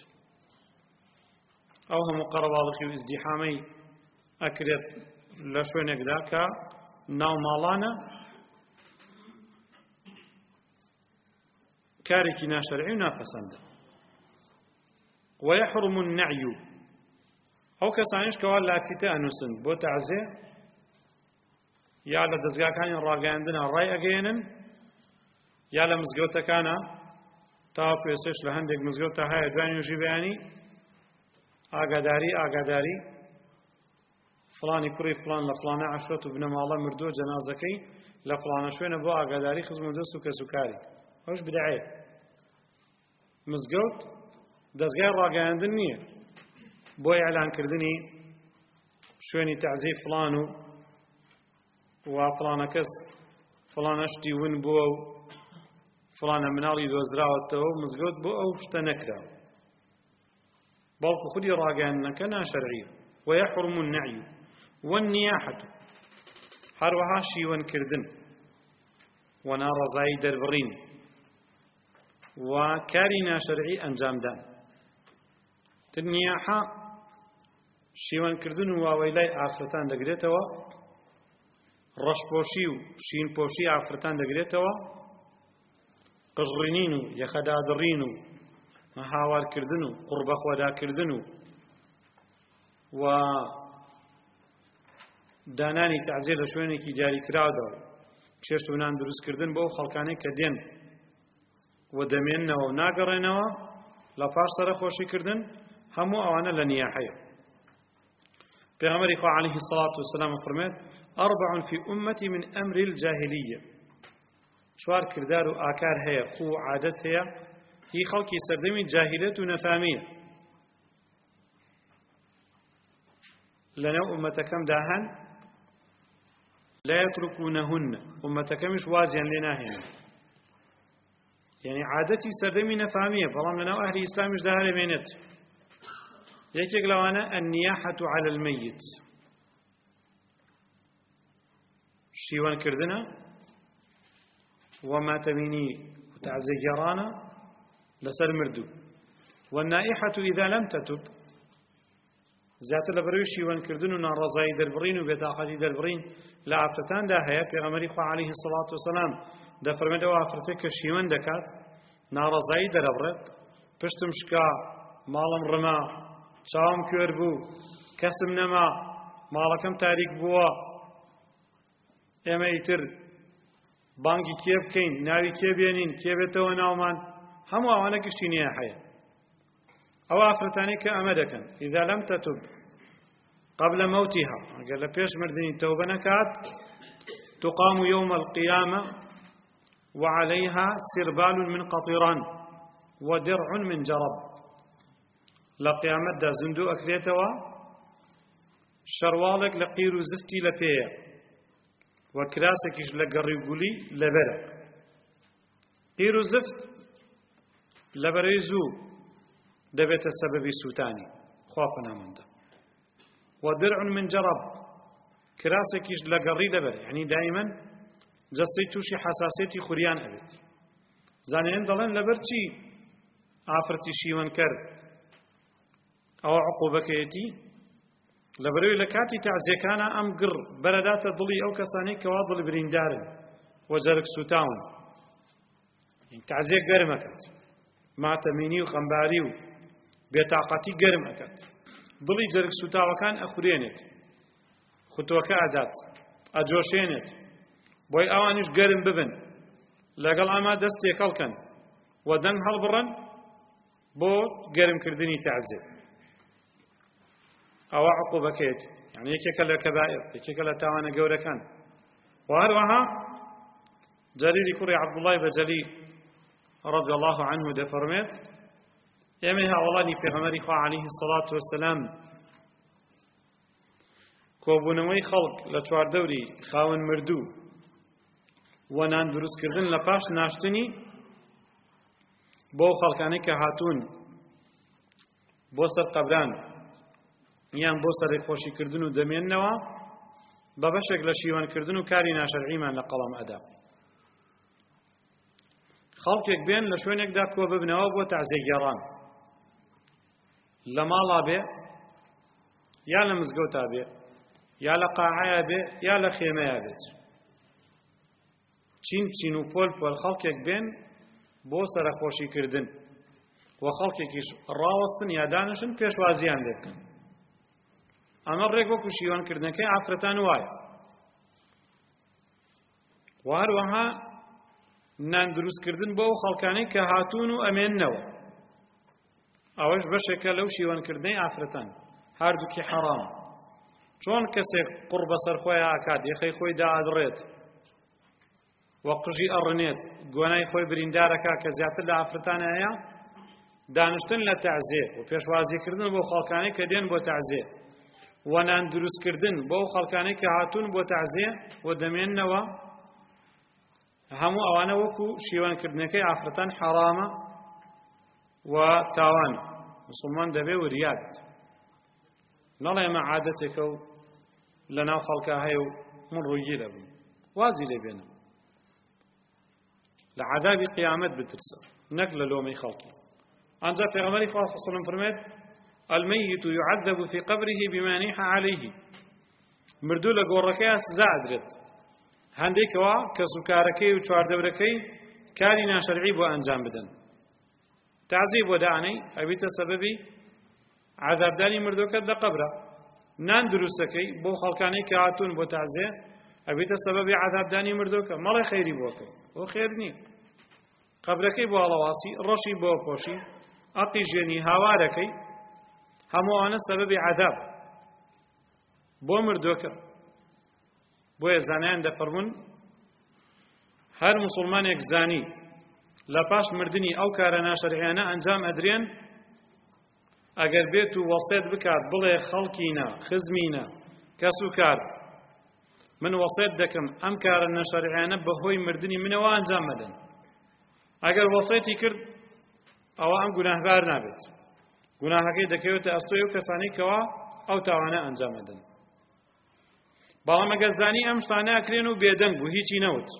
ئەو هەموو قەرەباڵغی و ئیزدیحامی ئەکرێت لە شوێنێکدا کە ناو ماڵانە کارێکی ناشەرعی و ناپەسەندە ويحرم النعي ئەو کەسانیش کەوا لافیتە ئەنووسن بۆ تەعزیە یا لە دەستگاکانی ڕاگەیاندنە ڕای ئەگەیەنن یا لە مزگەوتەکانە تاوەکو ئێستش لە هەندێک مزگەوتە هەیە دوای نوێژی بەیانی ئاگاداری ئاگاداری فڵانی کوڕی فڵان لە فڵانە عەشرەت و بنەماڵە مردووە جەنازەکەی لە فڵانە شوێنە بۆ ئاگاداری خزم و دەست و کەسوکاری ئەوش بدعەیە مزگەوت دەستگای ڕاگەیاندن نییە بۆ ئیعلانکردنی شوێنی تەعزیە فڵان و وا فڵانە کەس فڵانە شتی ون بووە و فڵانە مناڵی دۆزراوەتەوە مزگەوت بۆ ئەو شتە نەکراوە بەڵکو خودی ڕاگەیاندنەکە ناشەرعیە ويحرم النعي والنياحة هەروەها شیوەنکردن و ناڕەزایی دەربڕین و کاری ناشەرعی ئەنجامدان تر نیاحە شیوەنکردن و واوەیلای ئافرەتان دەگرێتەوە ڕەشپۆشی و شینپۆشی ئافرەتان دەگرێتەوە قژڕینین و یەخەدادڕین و هاوارکردن و قوربەخوەداکردن و و دانانی تەعزیە لە شوێنێکی دیاریکراودا و چێشت و نان دروستکردن بۆ ئەو خەڵکانەی کە دێن و دەمێننەوە و ناگەڕێنەوە لە پاش سەرخۆشیکردن هەموو ئەوانە لە نیاحەیە پێغەمبەری خوا عەلەیهی السەڵاتو وەسەلام فەرمێت ئەربع فی ئومەتی من ئەمر الجاهلیە چوار کردار و ئاکار هەیە خو و عادەت هەیە هی خەڵکی سەردەمی جاهیلەت و نەفامیە لەنێو ئومەتەکەمدا هەن لا يتركونهن ئومەتەکەمیش وازیان لێ ناهێنن یعنی عادەتی سەردەمی نەفامیە بەڵام لەناو ئەهلی ئیسلامیشدا هەرێمێنێت یەکێک لەوانە النیاحة على الميت شیوەنکردنە و ماتەبینی و تەعزیەگێڕانە لەسەر مردوو والنائحة إذا لم تتب زیاتر لە بەرەوەی شیوەنکردن و ناڕەزایی دەربڕین و بێتاقەتی دەربڕین لە ئافرەتاندا هەیە پێغەمبەری خوا عەلەیهی السەڵاتو وەسەلام دەفەرمێت ئەو ئافرەتێک کە شیوەن دەکات ناڕەزایی دەرەبڕێت پشتم شکا ماڵم ڕما چاوم کوێر بوو کەسم نەما ماڵەکەم تاریک بووە ئێمە ئیتر بانگی کێ بکەین ناوی کێ بێنین کێ بێتەوە ناومان هەموو ئەوانە گشتی نیاحەیە ئەو ئافرەتانەی کە ئەمە دەکەن ئیذا لەم تەتوب قبل موتها ئەگەر لە پێش مردنی تەوبە نەکات تقام يوم القيامة وعليها سربال من قطران ودرع من جرب لقيامت دا زندو أكريتوا شروالك لقير زفتي لبيا وكراسكش لقريقولي لبرا قير زفت لبريزو دەبێتە سەبەبی سووتانی خوا پەنامەندە. ودرع من جرب کراسێکیش لە گەڕی دەبێت، یعنی دائیمەن جەستەی تووشی حەساسیەتی خوریان ئەبێت. زانایان دەڵێن لەبەر چی ئافرەتی شیوەن کرد ئەوە عقوبەکەیەتی؟ لەبەرەوەی لە کاتی تەعزیەکانە ئەم گڕ بەرەداتە دڵی ئەو کەسانەی کەوا دڵ بریندارن و جەرگ سوتاون. تەعزیە گەرم ئەکات، ماتەمینی و خەمباری و بێتاقەتی گەرم ئەکات، دڵی جەرگ سوتاوەکان ئەخورێنێت، خوتوەکە ئەدات، ئەجۆشێنێت، بۆی ئەوانیش گەرم ببن، لەگەڵ ئەمە دەست تێکەڵکەن و دەنگ هەڵبڕن بۆ گەرمکردنی تەعزیە. ئەوە عقوبەکەیەت، یعنی یەکێکە لە کەبائر، یەکێکە لە تاوانە گەورەکان. و هەروەها جەریری کوڕی عەبدوڵڵای بەجەلی رضي الله عنه دەفەرمێت ئێمە هاوڵانی پێغەمبەری خوا عەلەیهی السەڵاتو وەسەلام کۆبوونەوەی خەڵک لە چواردەوری خاوەن مردوو و نان دروستکردن لە پاش ناشتنی بۆ خەڵکانەی کە هاتوون بۆ سەر قەبران یان بۆ سەرێکخۆشیکردن و دەمێننەوە بە بەشێک لە شیوانکردن و کاری ناشەرعیمان لە قەڵەم ئەدا. خەڵکێک بێن لە شوێنێکدا کۆ ببنەوە بۆ تەعزیەگێڕان، لە ماڵا بێ یا لە مزگەوتا بێ یا لە قاعەیە بێ یا لە خێمەیە بێت، چین چین و پۆل پۆل خەڵکێک بێن بۆ سەرخۆشیکردن و خەڵکێکیش ڕاوەستن یا دانشن پێشوازیان لێ بکەن. ئەمە ڕێک وەکو شیوانکردنەکەی ئافرەتان وایە. و هەروەها نان دروستکردن بۆ ئەو خەڵکانەی کە هاتوون و ئەمێننەوە، ئەوەش بەشێکە لەو شیوانکردنەی ئافرەتان، هەردووکی حەرام. چۆن کەسێک قوڕ بەسەر خۆی ئاکات، یەخەی خۆی دائەدڕێت و قژی ئەڕنێت، گۆنای خۆی بریندارەکە کە زیاتر لە ئافرەتانە هەیە، دانشتن لە تەعزیە و پێشوازیکردن بۆ خەڵکانەی کە دێن بۆ تەعزیە و نان دروستکردن بۆ ئەو خەڵکانەی کە هاتوون بۆ تەعزیە و دەمێننەوە، هەموو ئەوانە وەکو شیوانکردنەکەی ئافرەتان حەرامە و تاوانە. موسڵمان دەبێ وریاد نەڵێ ئەمە عادەتێکە و لەناو خەڵکا هەیە و من ڕوویی لەبووم، وازی لێ بێنە، لە عەذابی قیامەت بترسە نەک لە لۆمەی خەڵکی. ئەنجا پێغەمبەری خوا صلی الله علیه و سلم فەرمێت الميت يعذب في قبره بما نيح عليه، مردوو لە گۆڕەکەیە سزا ئەدرێت، هەندێکەوە کەسوکارەکەی و چواردەورەکەی کاری ناشەرعی بۆ ئەنجام بدەن، تەعزیە بۆ دانەی ئەبێتە سەبەبی عەذابدانی مردووەکەت لە قەبرە. نان دروستەکەی بۆ خەڵکانەی کە هاتوون بۆ تەعزیە ئەبێتە سەبەبی عەذابدانی مردووەکە، مەڵێ خەیری بۆکەی، بۆ خێر نییە. قەبرەکەی بۆ هەڵەواسی، ڕەشی بۆ پۆشی، ئەقی ژێنی هاوارەکەی، هەموو ئەوانە سەبەبی عەذاب بۆ مردووەکە. بۆیە زانایان دەفەرمون هەر موسڵمانێک زانی لە پاش مردنی ئەو کارە ناشەرعیانە ئەنجام ئەدرێن، ئەگەر بێت و وەسێت بکات بڵێ خەڵکینە خزمینە کەس و کار من وەسێت دەکەم ئەم کارە ناشەرعیانە بەهۆی مردنی منەوە ئەنجام مەدەن، ئەگەر وەسێتی کرد ئەوە ئەم گوناهبار نابێت، گوناهەکەی دەکەوێتە ئەستۆی ئەو کەسانەی کەوا ئەو تاوانە ئەنجام مەدەن. بەڵام ئەگەر زانی ئەم شتانە ئەکرێن و بێدەنگ بوو هیچی نەوت،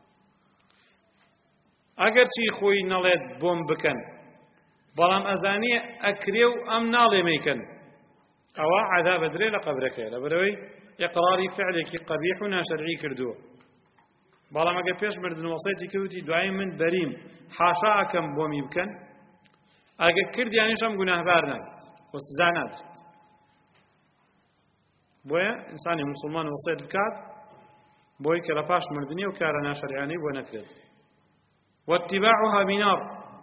ئەگەر چی خۆی نەڵێت بۆم بکەن بەڵام ئەزانیە ئەکرێ و ئەم ناڵێ مەیکەن، ئەوە عەذاب ئەدرێ لە قەبرەکەیە، لەبەرەوەی ئیقراری فعلێکی قەبیح و ناشەرعی کردووە. بەڵام ئەگەر پێش مردن وەسێتی کردوتی دوای من بەریم حاشا ئەکەم بۆمی بکەن، ئەگەر کردیانیش ئەم گوناهبار نابێت و سزا نادرێت. بۆیە ئینسانی موسڵمان وەسێت بکات بۆی کە لە پاش مردنی و کارە ناشەرعیانەی بۆ نەکرێت. واتباعها بنار،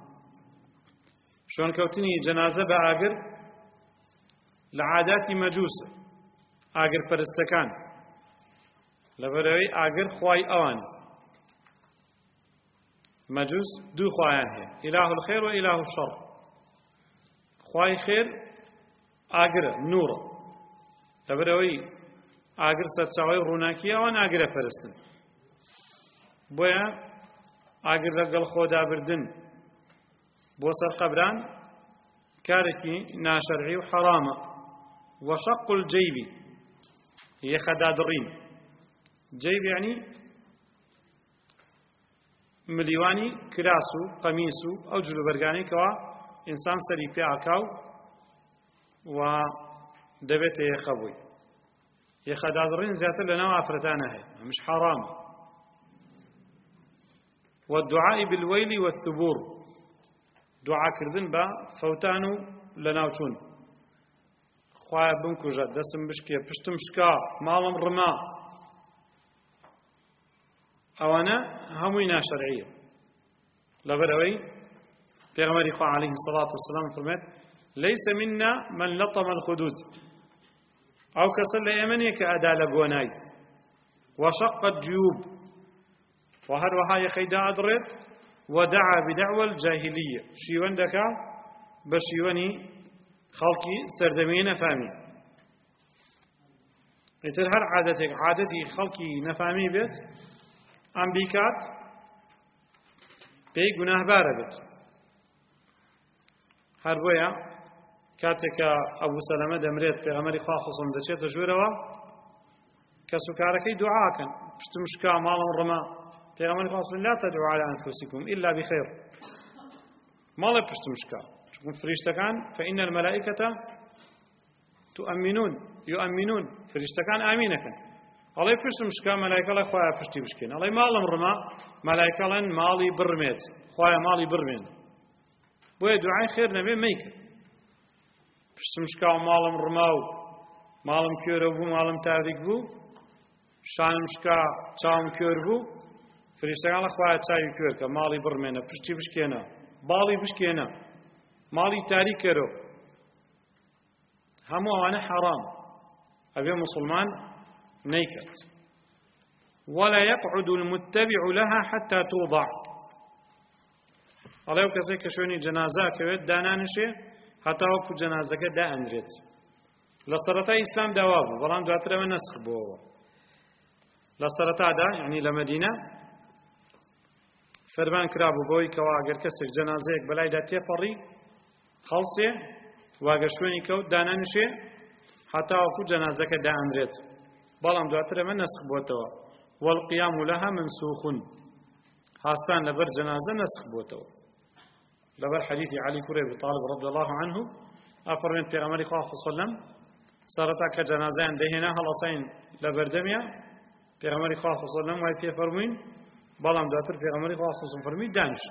شۆنکەوتنی جەنازە بە ئاگر لە عاداتی مەجووسە، ئاگر پەرستەکان، لەبەرەوەی ئاگر خوای ئەوان. مەجووس دوو خوایان هەیە، ئیلاهو الخێر و ئیلاهو الشەڕ. خوای خێر ئاگرە، نوڕە، لەبەرەوەی ئاگر سەرچاوەی ڕووناکی ئەوان ئاگرە پەرستن. بۆیە ئاگر لەگەڵ خۆدابردن بۆ سەر قەبران كاركي ناشرعي وحرامة. وشق الجيب هي خدادرين. جيب يعني مليواني كراسو قميسو أو جلو برقاني كوا إنسان سري في عكاو ودبت يخبوي يخدادرين زيادة لنا وعفرتانا هي مش حرام. والدعاء بالويل والثبور دعاء كردن با فوتانو لناوچون خواه بنكو جد دسم بشكي پشتم شكا مالم رما اوانا هموينا شرعية لبروي پیغمبر خواه عليه الصلاة والسلام فرمت ليس منا من لطم الخدود او كسل يمني كأدا لقوناي وشق الجيوب وهر وها يخيدا أدرت ودعا بدعوى الجاهلية شيوان دكا بشيواني خلقي سردمين فامي يتر هر عادتك عادتي خلقي نفامي بيت ام بيكات بي گناه بارا بيت هر بويا كاتك أبو سلمة دمريت في غمري خاصم دشيت جوروا كسكاركي دعاء كان اشتمشكا مالهم رما في غمري خاصم لا تدعوا على أنفسكم إلا بخير مالا اشتمشكا تكون فريشتكان فإن الملائكة تؤمنون يؤمنون فريشتكان آمينك الله اشتمشكا ملائكة الله خوايا فشتي بشكين الله مالهم رما ملائكة لن مالي برميت خوايا مالي برمين بويا دعاء خير نبي ميك پشتمشکا و ماڵم ڕما و ماڵم کێرە بوو ماڵم تاریک بوو شانم شکا چاوم کێر بوو فریشتەکان لە خوایە چاوی کوێرکە ماڵی بڕمێنە پشتی بشکێنە باڵی بشکێنە ماڵی تاریکەرە هەموو ئەوانە حەرام ئەبێ موسڵمان نەیکات ولا يقعد المتبع لها حتى توضع ئەڵێ و کەسێک کە شوێنی جەنازا کەوێت دانانشێ حتى وەکو جەنازەکە دائەنرێت لە سەرەتای ئیسلام داوا بوو بەڵام دواتر ئەمە نەسخ بووەوە لە سەرەتادا یعنی لە مەدینە فەرمان کرابوو بۆی کەوا ئەگەر کەسێک جەنازەیەک بەلایدا تێپەڕی خەڵسێ واگە شوێنی کەوت دانەنشێ حتى وەکو جەنازەکە دائەنرێت بەڵام دواتر ئەمە نەسخ بووەتەوە والقيام لها منسوخ هاستان لەبەر جەنازە نەسخ بووەتەوە لبر حديث علي كري أبي طالب رضي الله عنه أفرمت في غمري صلى الله عليه وسلم صارت كجنازة دهنا هلصين لبردميا في غمري صلى الله عليه وسلم وهي في فرمين بالام داتر في غمري صلى الله عليه وسلم فرمين دانش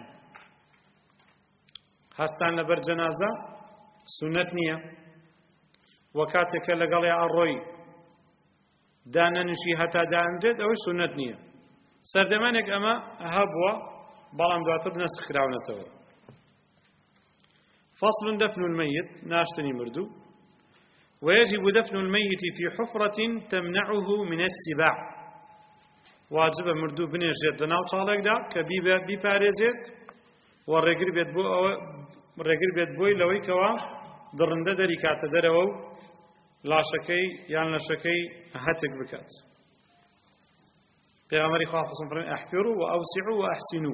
هستان لبر جنازة سنة نية وكاتك لقلي الروي دانا نشي حتى دان جد أو سنة نية سردمانك أما هبوا بالام داتر نسخ راونته فصل دفن الميت ناشتني مردو ويجب دفن الميت في حفرة تمنعه من السباع واجب مردو بنيش جدنا وطالق دا كبيبا بيباريزيت والرقر بيت بو الرقر بيت بوي لوي كوا درنده دري كاتا دروا لا شكي يعني لا شكي هتك بكات بيغمري خاصة فرين احفروا وأوسعوا وأحسنوا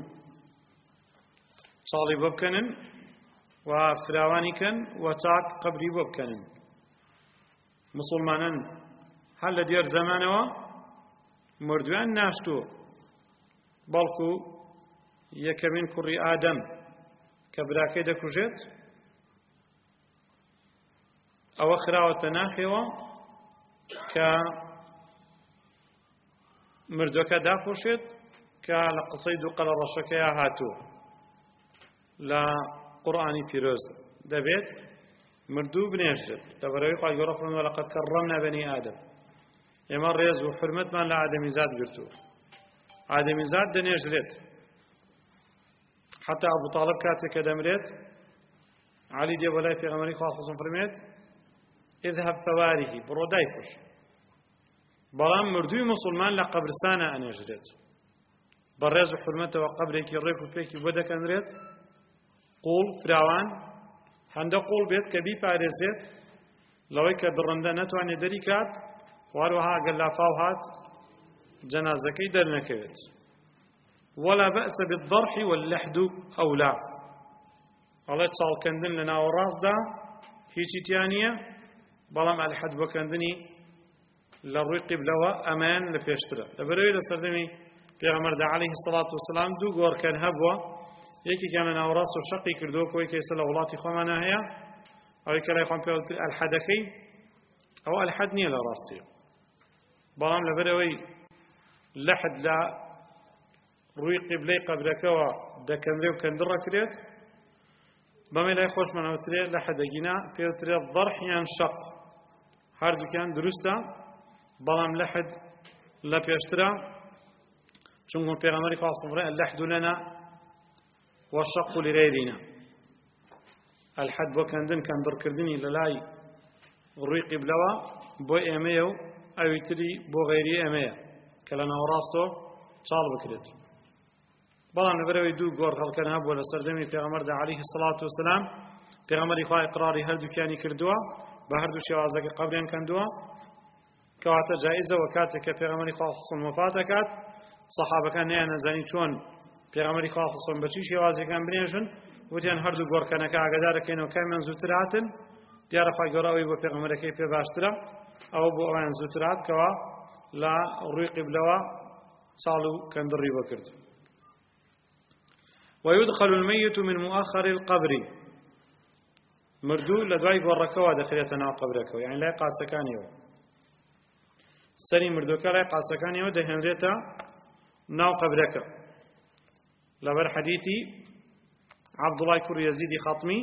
صالي ببكنن وفراواني كان وتاك قبري بوبكنن مسلمانان هل ديار زمانوا مردوان ناشتو بلكو يكمن كري آدم كبراكي دكوجت أو خراوة ناخوة ك مردوكا داكوشت كالقصيد قل رشكيا هاتو لا قرآني فيروز دبيت مردو بنيجد لبروي قال يرفعون ولقد كرمنا بني آدم يمر ريز وحرمت من لا آدمي زاد قرتو آدمي زاد دنيجلت حتى أبو طالب كاتك دمريت علي دي ولاي في غمري خاصة فرميت اذهب فواره برو دايكوش بلام مردوي مسلمان لقبرسانة أنيجلت برز وحرمته وقبرك الريك وفيك بدك أنريت قول فراوان هنده قول بيت كبي بارزت لوي كدرنده نتواني دريكات واروها قلافاوهات جنازكي درنكوت ولا بأس بالضرح واللحد أو لا ئەڵێ چاڵکەندن لە ناوەڕاستدا هیچی تیان نییە بەڵام ئەلحەد بۆکەندنی لە ڕووی قیبلەوە ئەمان لە پێشترە لەبەرەوەی لە سەردەمی پێغەمبەردا عەلەیهی سەڵات وسەلام دوو گۆڕکەن هەبووە یەکێکیان لە ناوەڕاست و شەقی کردووە کۆی کە ئێستا لە وڵاتی خۆمانە هەیە ئەوەی کە لای خۆم پێوتر ئەلحەدەکەی ئەوە ئەلحەد نییە لە ڕاستیە بەڵام لەبەرەوەی لەحد لە ڕووی قیبلەی قەبرەکەەوە دەکەندرێ و کەندڕ ئەکرێت بەمێ لای خۆشمانەوترێ لەحەدەگینا پێوترێت ضەرح یان شەق هەردووکیان دروستە بەڵام لەحد لە پێشترە چونکە پێغەمبەری خوا صلی الله علیه و سلم اللحد لنا والشق لغيرنا الحد بۆ کەندن کەندڕکردنی لە لای ڕووی قیبلەوە بۆ ئێمەیە و ئەوی تری بۆ غەیری ئێمەیە کە لە ناوەڕاستۆ چاڵ بکرێت بەڵام لەبەرەوەی دوو گۆڕ هەڵکەن هەبووە لە سەردەمی پێغەمبەردا عەلەیهی سەڵات وسەلام پێغەمبەری خوا ئیقراری هەردووکیانی کردووە بە هەردوو شێوازەکە قەبریان کەندووە کەواتە جائیزەوە کاتێک کە پێغەمبەری خوا وفات دەکات سەحابەکان نەیان نەزانی چۆن پێغەمبەری خوا بە چی شێوازێکان بنێژن وتیان هەردوو گۆڕکەنەکە ئاگادارەکەینەوە کامیان زووتر هاتن دیارە خوای گەورە ئەوەی بۆ پێغەمبەرەکەی پێ باشترە ئەوە بۆ ئەویان زووتر هات کەوا لە ڕووی قیبلەوە چاڵ و کەندڕی بۆ کرد ويدخل الميت من مؤخر القبر مردوو لە دوای گۆڕەکەەوە دەخرێتە ناو قەبرەکەەوە یعنی لای قاچەکانیەوە سەری مردووەکە لای قاچەکانیەوە دەهێنرێتە ناو قەبرەکە لەبەر حەدیثی عەبدوڵای کوڕی یەزیدی خەتمی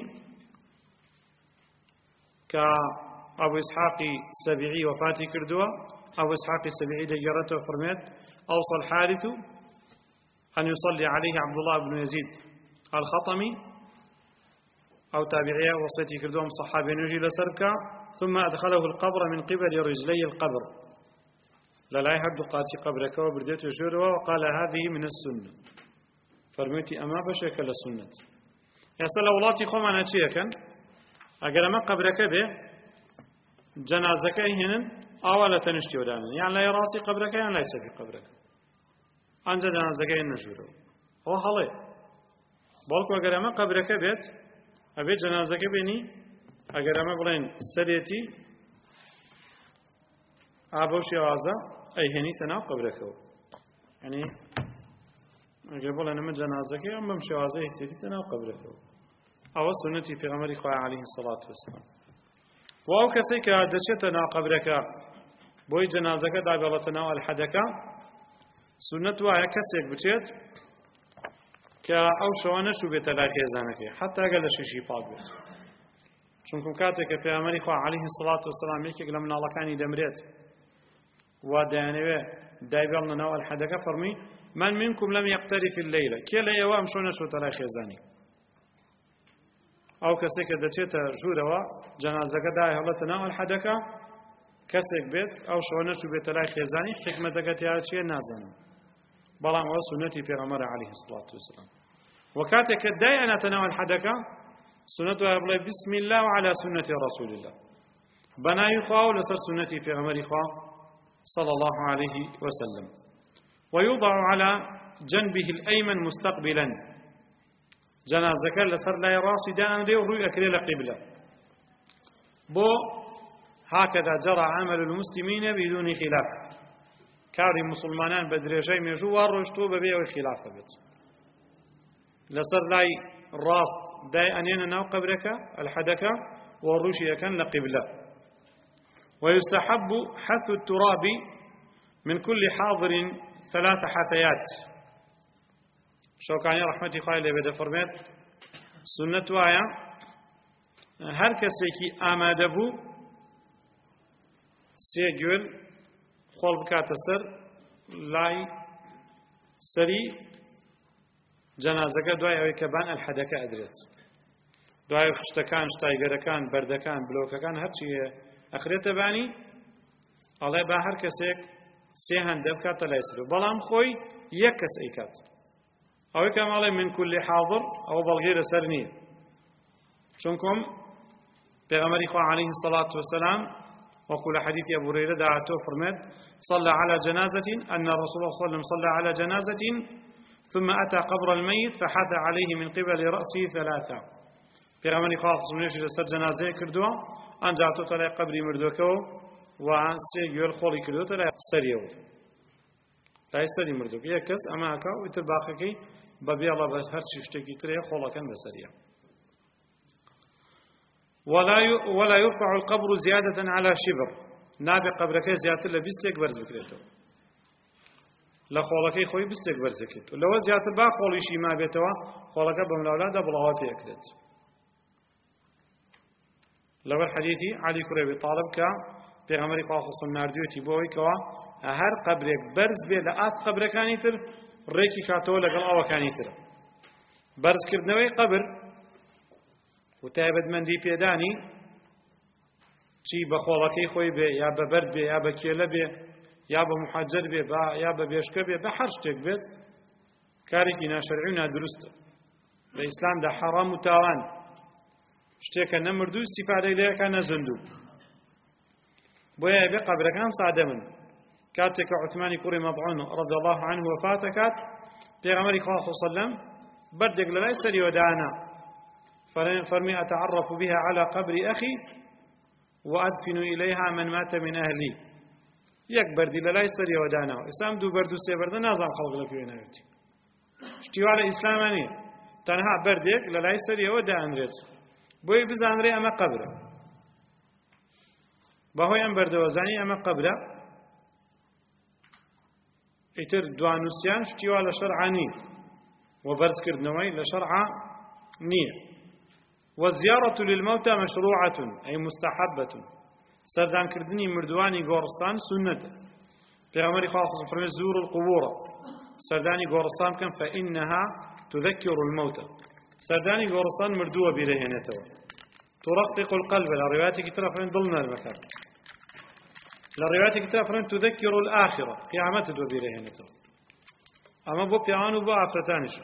کە ئەبو ئیسحاقی سەبیعی وفاتی کردووە ئەبو ئیسحاقی سەبیعی دەگەڕێتەوە فەرمێت أوصى الحارث أن يصلي عليه عبد الله بن يزيد الخطمي أو تابعية وصيتي كردوهم صحابي نجي لسركا ثم أدخله القبر من قبل رجلي القبر لا لا يهد قاتي قبرك وبرديت يشوروا وقال هذه من السنة فرميتي أما بشكل السنة يسأل أولاتي خوما نتشيه كان أقل ما قبرك به جنازك هنا أولا تنشتي ودانا يعني لا يراسي قبرك يعني لا يسفي قبرك أنجا جنازك ينجوروا هو حالي بالكو أقل ما قبرك بيت أبي جنازك بيني أقل ما بلين سريتي أبوشي وعزا أي هني تناو قبرك يعني أقل بلين من جنازك أم بمشي وعزا يهتدي تناو قبرك أو سنتي في غمر إخوة عليه الصلاة والسلام وأو كسيك دشتنا قبرك بوي جنازك دابلتنا والحدك سنة وهي كسيك بتشت كأو شوانا شو بيتلاك يزانك حتى قال شيء فاق بيت چونكم كاتك في غمر إخوة عليه الصلاة والسلام يكيك لمن الله كان يدمريت ودانوه دايبلنا والحدك فرمي من منكم لم يقترف الليلة كي لا يوام شوانا شو تلاك يزانك أو كسيك دچێتە ژوورەوە جەنازەکە دای هەڵەتە ناو ئەلحەدەکە کەسێک بێت ئەو شەوە نەچوو بێتە لای خێزانی حکمەتەکە تیا چییە نازانم بەڵام ئەوە سونەتی پێغەمبەرە عەلەیهی الصلاة والسلام وەکاتێک کە دای ئەناتە ناو ئەلحەدەکە سونەت وایە بڵێ بسم الله وعلى سنة رسول الله بەناوی خوا و لەسەر سونەتی پێغەمبەری خوا صلى الله عليه وسلم ويوضع على جنبه الأيمن مستقبلا جنازك لسر لا راسي دان دي وروي أكري قبلة بو هكذا جرى عمل المسلمين بدون خلاف كاري مسلمانان بدرجي ميجو وروشتو ببيع خلاف بيت لسر لاي راس داي أنين ناو قبرك الحدك وروشي كان لقبلة ويستحب حث التراب من كل حاضر ثلاث حثيات شوكاني رحمتي خايلة بدا فرميت سنة وايا هر كسيكي آماده بو سيقول خول بكات سر لاي سري جنازك دواي اوي كبان الحدك ادريت دواي خشتكان شتايقركان بردكان بلوككان هرچي اخريت باني الله با هر كسيك سيهان دبكات لا يسرو بلام خوي يكس ايكات أو كما من كل حاضر أو بالغير سرنية شنكم بغمر إخوة عليه الصلاة والسلام وقول حديث أبو هريرة دعته فرمت صلى على جنازة أن الرسول صلى الله عليه وسلم صلى على جنازة ثم أتى قبر الميت فحث عليه من قبل رأسه ثلاثة پێغەمبەری خوا سڵێژی لەسەر جەنازەیە کردووە ئەنجاتۆتە لای قەبری مردووەکەەوە و سێ گوێر خۆڵی کردوتە لای سەریەوە لای سەری مردووەکە یەک کەس ئەماکە وتر باقەکەی بە بێڵە بە هەرچی شتێکی ترەیە خۆڵەکەن بەسەریە ولا يرفع القبر زيادة على شبر نابێ قەبرەکەی زیاتر لە بیستێک بەرز بکرێتەوە لە خۆڵەکەی خۆی بیستێک بەرزەکەیت لەوە زیاتر با خۆڵیشی ما بێتەوە خۆڵەکە بەم لاولادا بڵاوە پێکرێت لەبەر حەدیثی عەلی کوڕی ئەبی طالب کە پێغەمبەری خوا سڵ ناردوویەتی بۆ ئەوەی کەوە هەر قەبرێک بەرز بێ لە ئاست قەبرەکانی تر ڕێکی کاتەوە لەگەڵ ئەوەکانی تر بەرزکردنەوەی قەبر و تایبەتمەندی پێدانی چی بە خۆڵەکەی خۆی بێ یا بە بەرد بێ یا بە کێلە بێ یا بە محەجەر بێ یا بە بێشکە بێ بە هەر شتێک بێت کارێکی ناشەرعی و نادروستە لە ئیسلامدا حەرام و تاوان شتێکە نەمردوو استیفادەی لێەکە نەزندوو بۆیە بێ قەبرەکان سادە من کاتێککە عوسمانی کوڕی مەضعون رضی الله عنه وفات دەکات پێغەمبەری خوا صلی الله علیه وسلم بەردێک لە لای سەریەوە دانا فەرمی ئەتەعەڕەف بها على قبر أخي وأدفن إليها من مات من أهلي یەک بەردی لە لای سەریەوە داناوە ئیسلام دوو بەرد و سێ بەردە نازام خەڵک لە پێوێ ناوێتی شتیوا لە ئیسلامە نییە تەنها بەردێک لە لای سەریەوە دانرێت بۆی بزانرێ ئەمە قەبرە بەهۆی ئەم بەردەوە زانی ئەمە قەبرە ئیتر دوانوسیان شتیوا لە شەرعا نییە و بەرزکردنەوەی لە شەرعا نییە والزيارة للموتى مشروعة أي مستحبة سردان كردني مردواني غورستان سنة پیغمبر خاص فرمي زور القبور سرداني غورستان كان فإنها تذكر الموتى سرداني غورستان مردوة برهنته ترقق القلب لروايات كتير فرين ضمن المكان لروايات كتير فرين تذكر الآخرة قيامته برهنته أما بو بيانو بو عفرتانش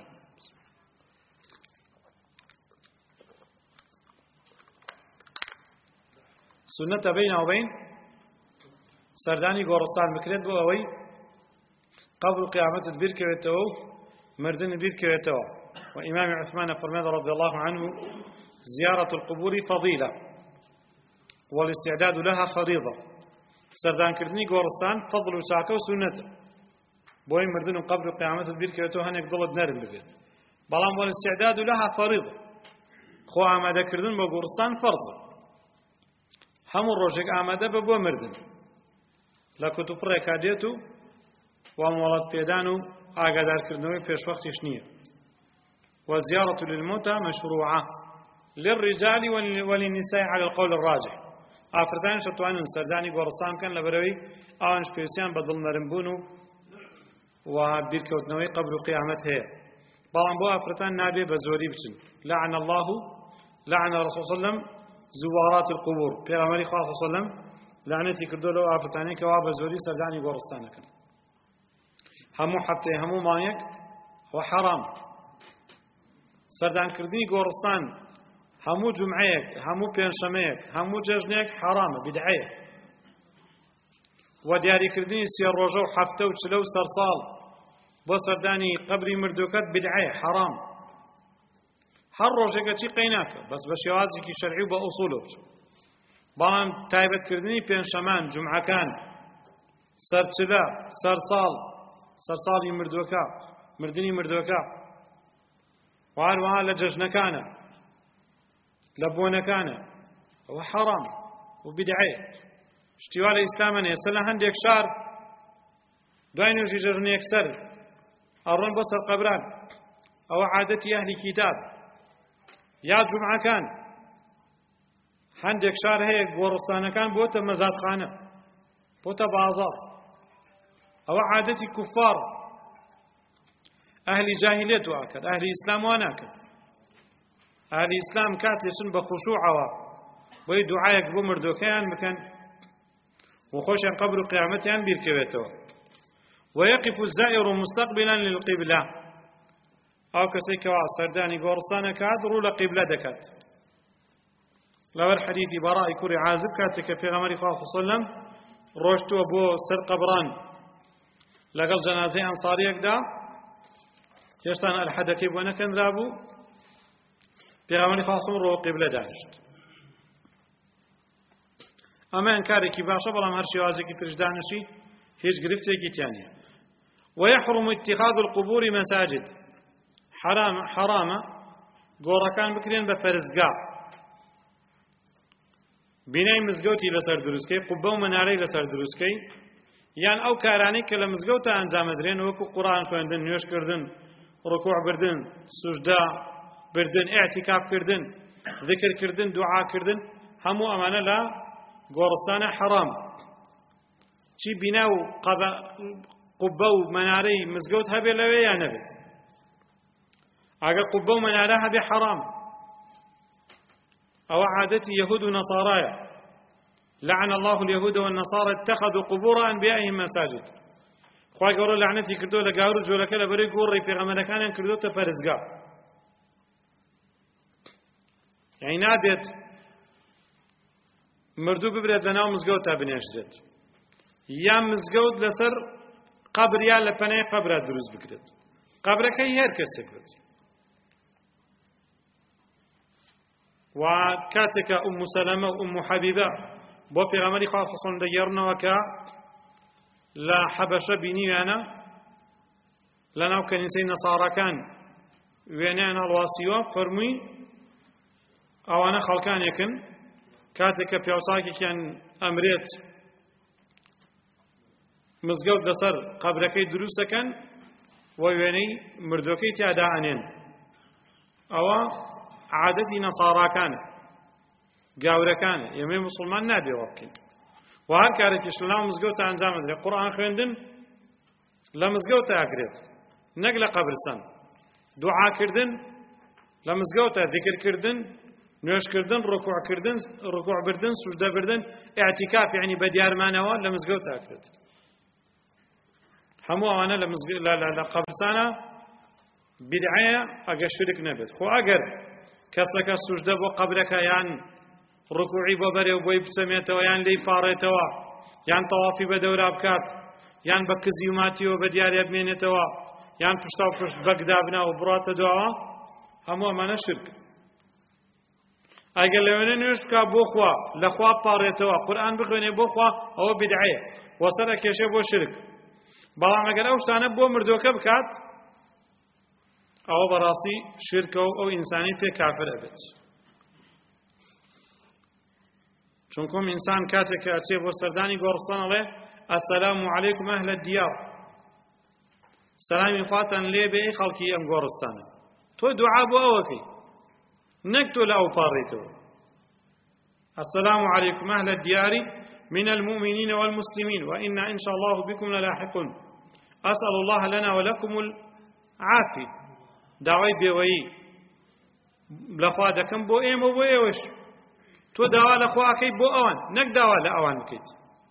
سنة بين وبين سرداني غورستان بكريت بو اوي قبل قيامة البير كويتو مردن البير كويتو وإمام عثمان فرماد رضي الله عنه زيارة القبور فضيلة والاستعداد لها فريضة سردان كردني غورستان فضل وشاكو سنة بوي مردن قبل قيامة البير كويتو هنك ضلد نرم ببيت بلان والاستعداد لها فريضة خو عماده كردن بو غورستان فرض همون ڕۆژێک ئامادە بە بۆ مردن لە کتوپڕێکا دێت و وامۆڵەت پێدان و ئاگادارکردنەوەی پێشوەختیش نییە وزيارة للموتى مشروعة للرجال وللنساء على القول الراجح ئافرەتان شەتوانن سەردانی گۆڕستان بکەن لەبەرەوەی ئەوانش پێویستیان بە دڵنەرمبوون و و بیرکەوتنەوەی قەبر و قیامەت هەیە بەڵام بۆ ئافرەتان نابێ بە زۆری بچن لعن الله لعن رسول صلى الله عليه وسلم زوارات القبور پیغمبر خدا صلی الله علیه و سلم لعنتی کردو لو ئافرەتانی کە وا بە زۆری سەردانی گۆڕستانەکەن هەموو هەفتەی هەموو مانگێک و حرام سەردانکردنی گۆڕستان هەموو جومعەیەک هەموو پێنجشەمەیەک هەموو جەژنێک حرامە بیدعەیە و دیاریکردنی سێ ڕۆژە و هەفتە و چلە و سەرساڵ بۆ سەردانی قەبری مردووەکەت بیدعەیە حرام هەر ڕۆژێکە چی قەیناکە بەس بە شێوازێکی شەرعی و بە ئوسوولە بچ بەڵام تایبەتکردنی پێنجشەمان جومعەکان سەرچلە سەرساڵ سەرساڵی مردووەکە مردنی مردووەکە و هەروەها لە جەژنەکانە لە بۆنەکانە ئەوە حەرام و بیدعەیە شتیوا لە ئیسلامە نێ ئێستا لە هەندێک شار دوای نوێژی جەژن یەکسەر ئەڕۆن بۆ سەر قەبران ئەوە عادەتی ئەهلی کیتاب یا جومعەکان هەندێک شار هەیە گۆڕستانەکان بۆتە مەزادخانە بۆتە بازاڕ ئەوە عادەتی کوفار ئەهلی جاهیلیەت وا کرد ئەهلی ئیسلام وا ناکرد ئەهلی ئیسلام کاتێچن بە خوشوعەوە بۆی دوعایەک بۆ مردووەکەیان بکەن و خۆشیان قەبر و قیامەتیان بیرکەوێتەوە ويقف الزائر مستقبلا للقبلة أو كسيكوا سرداني قرصانا كاد رولا قبلة دكات لو الحديث براء كوري عازب كاتك في غمر صلى الله عليه وسلم روشتو أبو سر قبران لقل جنازي أنصاريك دا يشتان الحد كيب ونكن رابو پێغەمبەری خوا سەڵڵەڵڵاهو ڕۆ قیبلە دانیشت. ئەمە کارێکی باشە، بەڵام هەر شێوازێکی ترش دانیشی هیچ گرفتێکی تیان نییە. ويحرم اتخاذ القبور مساجد، حرام حرامە گۆڕەکان بکرێن بە پەرستگا، بینای مزگەوتی لەسەر دروستکەی، قوبە و مەنارەی لەسەر دروستکەی، یان ئەو کارانەی کە لە مزگەوتە ئەنجامەدرێن، وەکو قورئان خوێندن، نوێژکردن، ڕکوع بردن، سوژدا بردن، ئیعتیکافکردن، ذکرکردن، دوعاکردن، هەموو ئەمانە لە گۆڕستانە حەرام. چی بینا و قوبە و مەنارەی مزگەوت هەبێ لەوێ یان نەبێت؟ ئەگەر قوبە و مەنارە هەبێ حەرام. ئەوە عادەتی یەهود و نەسارایە. لعن الله اليهود والنصارى اتخذوا قبور أنبيائهم مساجد. خوای گەورە لعنەتی کردو لە گاور و جۆلەکە لەبەرەی گۆڕی پێغەمبەرەکانیان کردوتە پەرستگا. یعنی نابێت مردوو ببرێت لەناو مزگەوتە بنێژرێت، یان مزگەوت لەسەر قەبر یان لە پەنای قەبرە دروست بکرێت. قەبرەکەی هەر کەسێک بێت. و کاتێکە ئوم سەلەمە و ئوم حەبیبە بۆ پێغەمبەری خوا فەسڵ دەگەڕنەوە کە لە حەبەشە بینیویانە لەناو کەنیسەی نەساڕەکان وێنەیان هەڵواسیوە، فەرمووی ئەوانە خەڵکانێکن کاتێککە پیاوچاکێکیان ئەمرێت مزگەوت لەسەر قەبرەکەی دروستەکەن و وێنەی مردوەکەی تیادا ئەنێن. ئەوە عادەتی نەساڕاکانە، گاورەکانە. ئێمە موسڵمان نابێەوە بکەین. و هەر کارێکیش لەناو مزگەوتە ئەنجامەدرێت، قورئان خوێندن لە مزگەوتە ئەکرێت، نەک لە قەبرستان. دوعاکردن لە مزگەوتە، ذیکرکردن، نوێژکردن، ڕکوعکردن، ڕکوع بردن، سوژدە بردن، ئیعتیکاف یعنی بە دیارمانەوە لە مزگەوتە ئەکرێت. هەموو ئەوانە لە قەبرستانە بیدعەیە ئەگەر شرک نەبێت. خۆ ئەگەر کەسەکە سوژدە بۆ قەبرەکە یان ڕکوعی بۆ بەرێو بۆی بچەمێتەوە، یان لێی پاڕێتەوە، یان تەوافی بە دەورا بکات، یان بە کزی و ماتیەوە بە دیارە بمێنێتەوە، یان پشتا و پشت بەگدا بناوە بڕاتە دواوە، هەموو ئەمانە شرک. ئەگەر لەوێنە نوێژ بکات بۆ خوا، لە خوا پاڕێتەوە، قورئان بخوێنێ بۆ خوا، ئەوە بیدعەیە، وەسەر ئەکێشێ بۆ شرک. بەڵام ئەگەر ئەو شتانە بۆ مردووەکە بکات، ئەوە بەڕاستی شرکە و ئەو ئینسانی پێ کافر ئەبێت. چونکۆم ئینسان کاتێک کە ئەچێ بۆ سەردانی گۆڕستان ئەڵێ ئەسەلامو عەلەیکم ئەهلە دیار، سەلامی خواتان لێ بێ ئەی خەڵکی ئەم گۆڕستانە. تۆ دوعا بۆ ئەوەکەی، نەک تۆ لە ئەو پاڕێتەوە. السلام عليكم أهل الديار من المؤمنين والمسلمين وإنا إن شاء الله بكم للاحقون أسأل الله لنا ولكم العافية. دعوي بيوي لخوا دكم بو إيم وبو إيوش، تو دعوة لخوا أكي بو أوان، نك دعوة لأوان بكيت.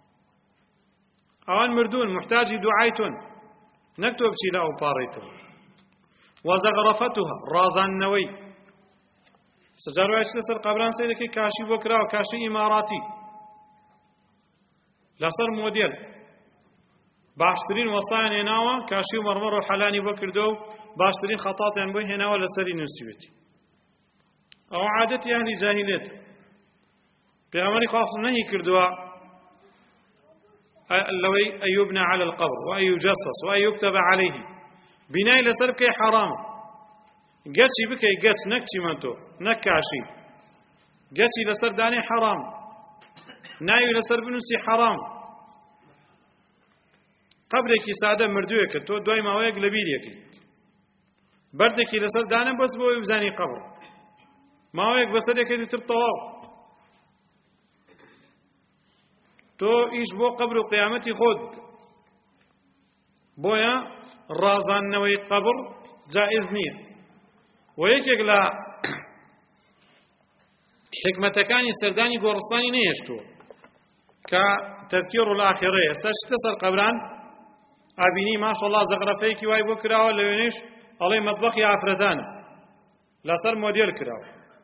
أوان مردون محتاجي دعايتون، نك توبشي لأو باريتون. وزغرفتها رازان نوي سجارو اچته سر قبران سیدکی کاشی بکرا و کاشی اماراتی لسر مدل باشترین وصایان هناوا کاشی و مرمر و حلانی بکردو باشترین خطات یان بو هناوا لسری نسیوتی. او عادت اهل جاهلیت پیغمبر خاص نهی کردوا لوی ایبنا على القبر و ایجسس و ایكتب عليه بناء لسر کی حرام. گەچی بکەی گەچ نەک چیمەنتۆ نەک کاشی، گەچی لەسەر دانێ حەرام، ناوی لەسەر بنووسی حەرام. قەبرێکی سادە مردوویەکە تۆ دوای ماوەیەک لە بیرێکی بەردێکی لەسەر دانە بەس بۆی بزانی قەبر، ماوەیەک بەسەرێکی دوتر تەواو. تۆ ئیش بۆ قەبر و قیامەتی خۆت بۆیە ڕازاندنەوەی قەبر جائز نییە. و یەکێک لە حکمەتەکانی سەردانی گۆڕستانی نەهێشتووە کە تەذکیر الآخرەیە. ئێستا شتە سەر قەبران ئابینی ماشەڵڵا زەغرەفەیەکی وای بۆ کراوە، لەوێنەش ئەڵێ مەطبەخی ئافرەتانە لەسەر مۆدێل کراوە،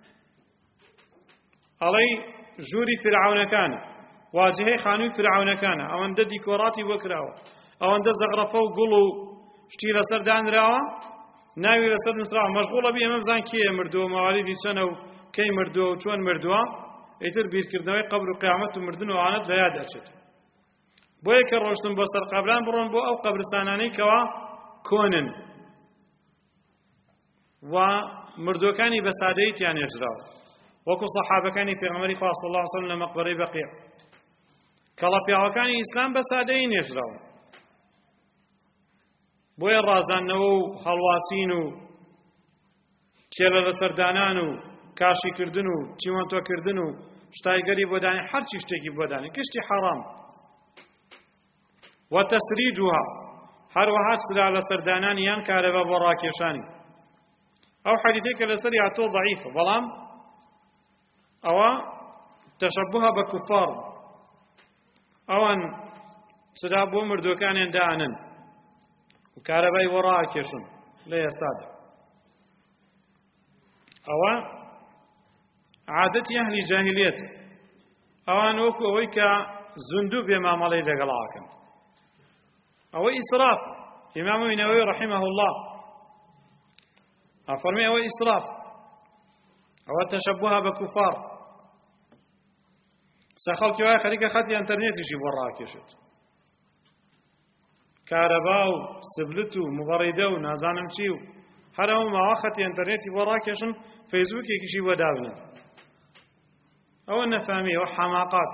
ئەڵێ ژووری فرعەونەکانە، واجهەی خانووی فرعەونەکانە، ئەوەندە دیکۆڕاتی بۆ کراوە، ئەوەندە زەغرەفە و گوڵ و شتی لەسەر دانراوە. ناوی لەسەر نووسراوە مەشغوڵە بی ئەمە بزان کێ مردووە مەوالیدی چەنە و کەی مردووە و چۆن مردووە ئیتر بیرکردنەوەی قەبر و قیامەت و مردن و ئەوانەت لە یاد ئەچێت بۆیە کە ڕۆشتن بۆ سەر قەبران بڕۆن بۆ ئەو قەبرستانانەی کەوا کۆنن و مردوەکانی بە سادەیی تیان هێژراوە وەکو سەحابەکانی پێغەمبەری خوا صلی الله علیه و سلم لە مەقبەرەی بەقیع کەڵە پیاوەکانی ئیسلام بە سادەیی نێژراون بۆیە ڕازاندنەوە و هەڵواسین و کێلە لەسەردانان و کاشیکردن و چیوەنتۆکردن و شتایگەری بۆ دانی هەرچی شتێکی بۆ دانی گشتی حەرام وتەسریجها هەروەها سرا لەسەردانانی یان کارەبە بۆ ڕاکێشانی ئەو حەدیثەی کە لەسەری هاتۆ ضەعیفە بەڵام ئەوە تەشەبوه بە کوفار ئەوان سرا بۆ مردوەکانیان دانن و کارەبای بۆ ڕاکێشن لە ئێستادا ئەوە عادەتی ئەهلی جاهیلیەتە ئەوان وەکو ئەوەی کە زوندوو بێ مامەڵەی لەگەڵاکەن ئەوە ئیسراف ئیمام نەوەوی ڕەحیمەه الله ئەفەرمێ ئەوە ئیسراف ئەوە تەشەبوه بە کوفار سە خەڵکی وایە خەریکە خەتی ئینتەرنێتیشی بۆ ڕاکێشێت کارەبا و سبلت و مبەڕیدە و نازانم چی و هەر ئەو ماوە خەتی ئینتەرنێتی بۆ ڕاکێشن فەیسبووکێکیشی بۆ دابنێت ئەوە نەفامی ئەوە حەماقات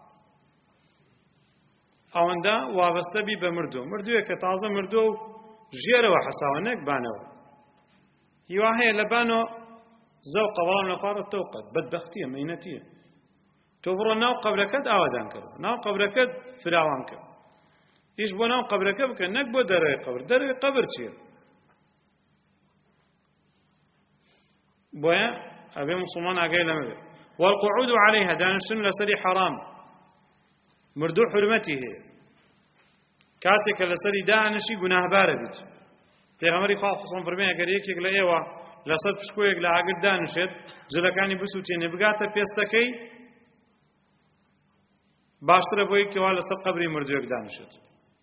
ئەوەندە وابەستە بی بە مردووە مردوویە کە تازە مردووە و ژێرەوە حەساوە نەک بانەوە هیوا هەیە لە بانەوە زەوقە بەڵام لە خوارە تەوقەت بەدبەختیە مەینەتیە تۆ بڕۆ ناو قەبرەکەت ئاوادان کردەوە ناو قەبرەکەت فراوان کرد هیچ بۆ ناو قەبرەکە بکە نەک بۆ دەرەوەی قەبر دەرەوەی قەبر چییە بۆیە ئەبێ موسڵمان ئاگای لەمە بێت والقعود عليها دانشتن لەسەری حەرام مردوو حرمەتی هەیە کاتێکە لەسەری دانشی گوناهبارە بیت پێغەمبەری خوا خۆسم فەرمێ ئەگەر یەکێک لە ئێوە لەسەر پشکۆیەک لە ئاگر دانشێت جلەکانی بسووتێنێ بگاتە پێستەکەی باشترە بۆ یەکێوا لەسەر قەبری مردوویەک دانشێت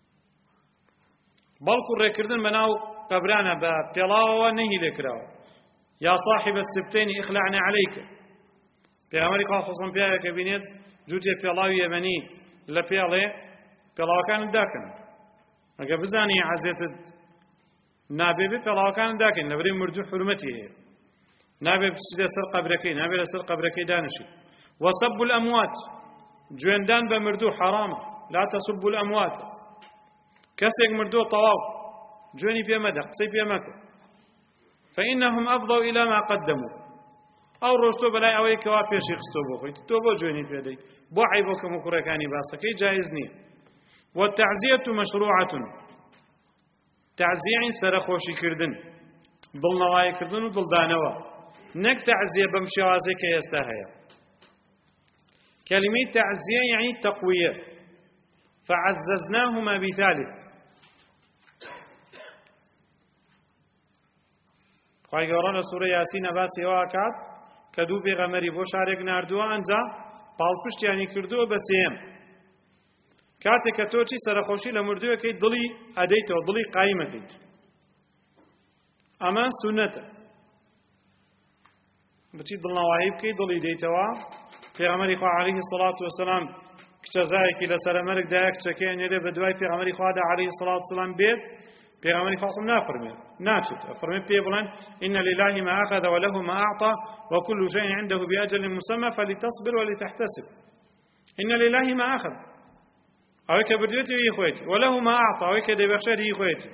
بەڵکو ڕێکردن بەناو قەبرانە بە پێڵاوەوە نەهی لێکراوە یا صاحب السبتين اخلعنا عليك پێغەمبەری خوا خۆسم پیاوێکە بینێت جووتێ پێڵاوی یەمەنی لە پێڵێ پێڵاوەکانت داکەن ئەگە بزانی عەزێتت نابێ بێ پێڵاوەکانت داکەن لەبەرەی مردوو حورمەتی هەیە نابێ بچیتە سەر قەبرەکەی نابێ لەسەر قەبرەکەی دانشی وسب الأموات جوێندان بە مردوو حەرامە لا تسب الأموات کەسێک مردووە تەواو جوێنی پێ مەدە قسەی پێ مەکە فإنهم أفضوا إلى ما قدموا أو روشتو بلاي أوي كوا بيشي خستو بخويت تو بو جويني بيدي بو عيبو كمكوركاني باسكي جائزني والتعزية مشروعة تعزية سرخوشي كردن ضل نواي كردن وضل دانوا نك تعزية بمشوازي كيستاهيا كلمة تعزية يعني تقوية فعززناهما بثالث خواهی گەورە لە سوورە یاسینە باسی ئەوە کات کە دوو پێغەمبەری بۆ شارێک ناردووە ئەنجا پاڵپشتیانی کردووە بە سێم کاتێک کە تۆ چی سەرخۆشی لە مردووەکەی دڵی ئەدەیتەوە دڵی قایمەکەیت ئەمە سونەتە بچی دڵنەوایی بکەیت دڵی دەیتەوە پێغەمبەری خوا عەلەیهی سەڵات وەسەلام کچەزایەکی لەسەرە مەرگدایە کچەکەی ئەنێرێ بە دوای پێغەمبەری خوادا عەلەیهی سەڵات وەسەلام بێت پیغمبر خاصم نافرمي ناتت فرمي بيبلان إن لله ما أخذ وله ما أعطى وكل شيء عنده بأجل مسمى فلتصبر ولتحتسب إن لله ما أخذ أويك بديتي يخويتي وله ما أعطى أويك دبخشتي يخويتي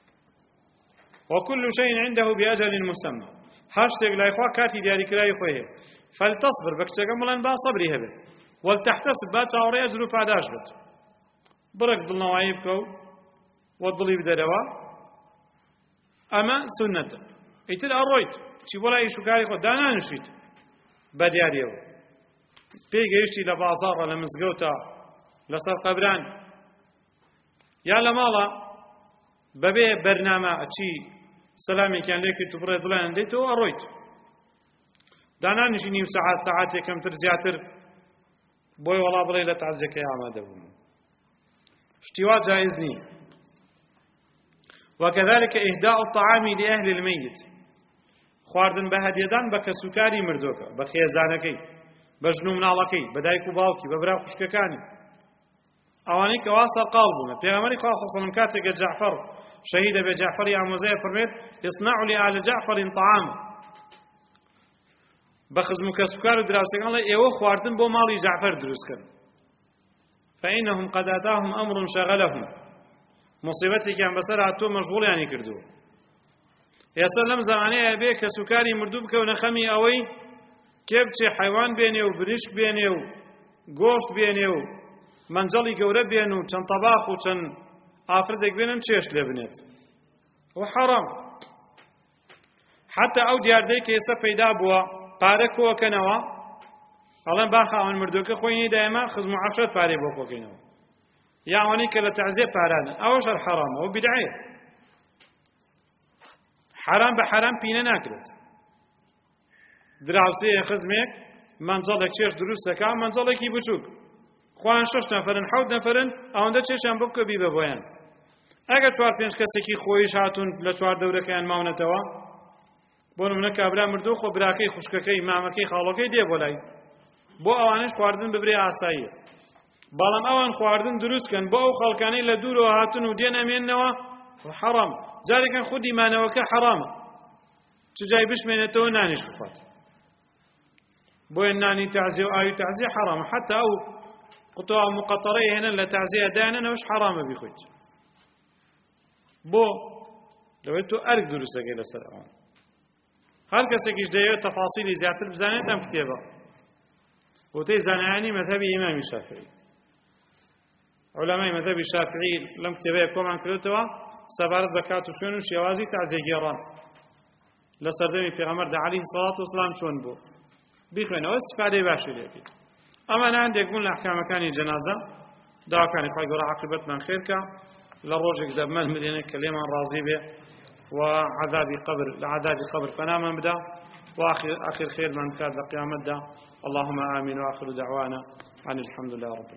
وكل شيء عنده بأجل مسمى هاشتاج لا يخوا كاتي دياري كلا يخويه فلتصبر بكتك ملان با صبري هبه ولتحتسب با تاوري أجر فاداش بت برك ضلنا وعيبكو والضلي بدروا أما سنة يتل أرويت شي ولا يشو كاري خو دانا نشيت بدياريو بيجي يشتي لبازار لمزقوتا لصر قبران يا لمالا ببي برنامج شي سلامي كان ليك تبرد لان ديتو أرويت دانا نشي نيو ساعات ساعات كم تر زياتر بوي والله بلي لا تعزك يا عماد اشتوا جائزني وكذلك إهداء الطعام لأهل الميت خواردن بهديدان بكسوكاري مردوكا بخيزانكي بجنو مناڵەکەی بەدایک و باوکی بە برا خوشکەکانی ئەوانەی کە وا سەرقاڵ بوون پێغەمبەری خوا صلی الله علیه و سلم کاتێک جعفر شەهیدە بێ جعفەری ئامۆزەیە فەرمێت يصنع لآل جعفر طعاما بە خزم و کەسوکار و دراوسێکان لە ئێوە خواردن بۆ ماڵی جعفەر دروستکەن فإنهم قد آتاهم أمر شغلهم مصیبەتێکیان بەسەر هاتووە مەشغوڵیانی کردووە ئێستا لەم زمانەیە بێ کەسوکاری مردوو بکەونە خەمی ئەوەی کێ بچێ حیوان بێنێ و بریشک بێنێ و گۆشت بێنێ و مەنجەڵی گەورە بێن و چەند تەباخ و چەند ئافرەتێک بێنن چێش لێ بنێت و حەرام حتا ئەو دیاردەی کە ئێستا پەیدا بووە پارە کۆکەنەوە ئەڵێن با خاوەن مردووەکە خۆی نەیدایەمە خزم و عەشرەت پارەی بۆ کۆکەینەوە یا ئەوانەی کە لە تەعزیە پارانە ئەوەش هەر حەرامە ئەوە بیدعەیە حرام بە حرام پینە ناکرێت دراوسەیە خزمێک مەنجەڵێک چێش دروست دەکا مەنجەڵێکی بچووک خوان شەش نەفەرن حەوت نەفەرن ئەوەندە چێشیان بۆ بکە بی بە بۆیان ئەگەر چوار پێنج کەسێکی خۆیش هاتوون لە چوار دەورەکەیان ماونەتەوە بۆ نمونە کابرا مردوو خۆ براکەی خوشکەکەی مامەکەی خاڵەکەی دێ بۆ لای بۆ ئەوانش خواردن ببرێ ئاساییە بەڵام ئەوان خواردن دروستکەن بۆ ئەو خەڵکانەی لە دوورەوە هاتون و دێنەمێننەوە حەرام جارێکەن خودی مانەوەکە حەرامە چ جای بشمێنێتەوە نانیش بخوات بۆیە نانی تەعزیە و ئاوی تەعزیە حەرامە حتا ئەو قوتووە مقەتەڕەی هێنن لە تەعزیە دایانەوەش حەرامە بیخۆیت بۆ دەوێت تۆ ئەرک دروست دەکەی لەسەر ئەوان هەر کەسێکیش دەیەوێت تەفاسیلی زیاتر بزانێت ئەم کتێبە وتەی زانایانی مەذهبی ئیمامی شافعی علەمای مەذهبی شافعی لەم کتێبەیە کۆمان کردوتەوە سەبارەت بە کات و شوێن و شێوازی تەعزیە گێڕان لە سەردەمی پێغەمبەردا عەلەیهی سەڵات وسەلام چۆن بوو بیخوێنەوە استیفادەی باشی لێ بکەیت ئەمانە هەندێک بوون لە ئەحکامەکانی جەنازە داواکانی خوای گەورە عاقبەتمان خێرکە لە ڕۆژێکدا بمەلملێنێ کە لێمان ڕازی بێ و عذابی قبر لە عذابی قبر پەنامان بدا وآخر آخر خير من كاد لقيامة اللهم آمين وآخر دعوانا عن الحمد لله رب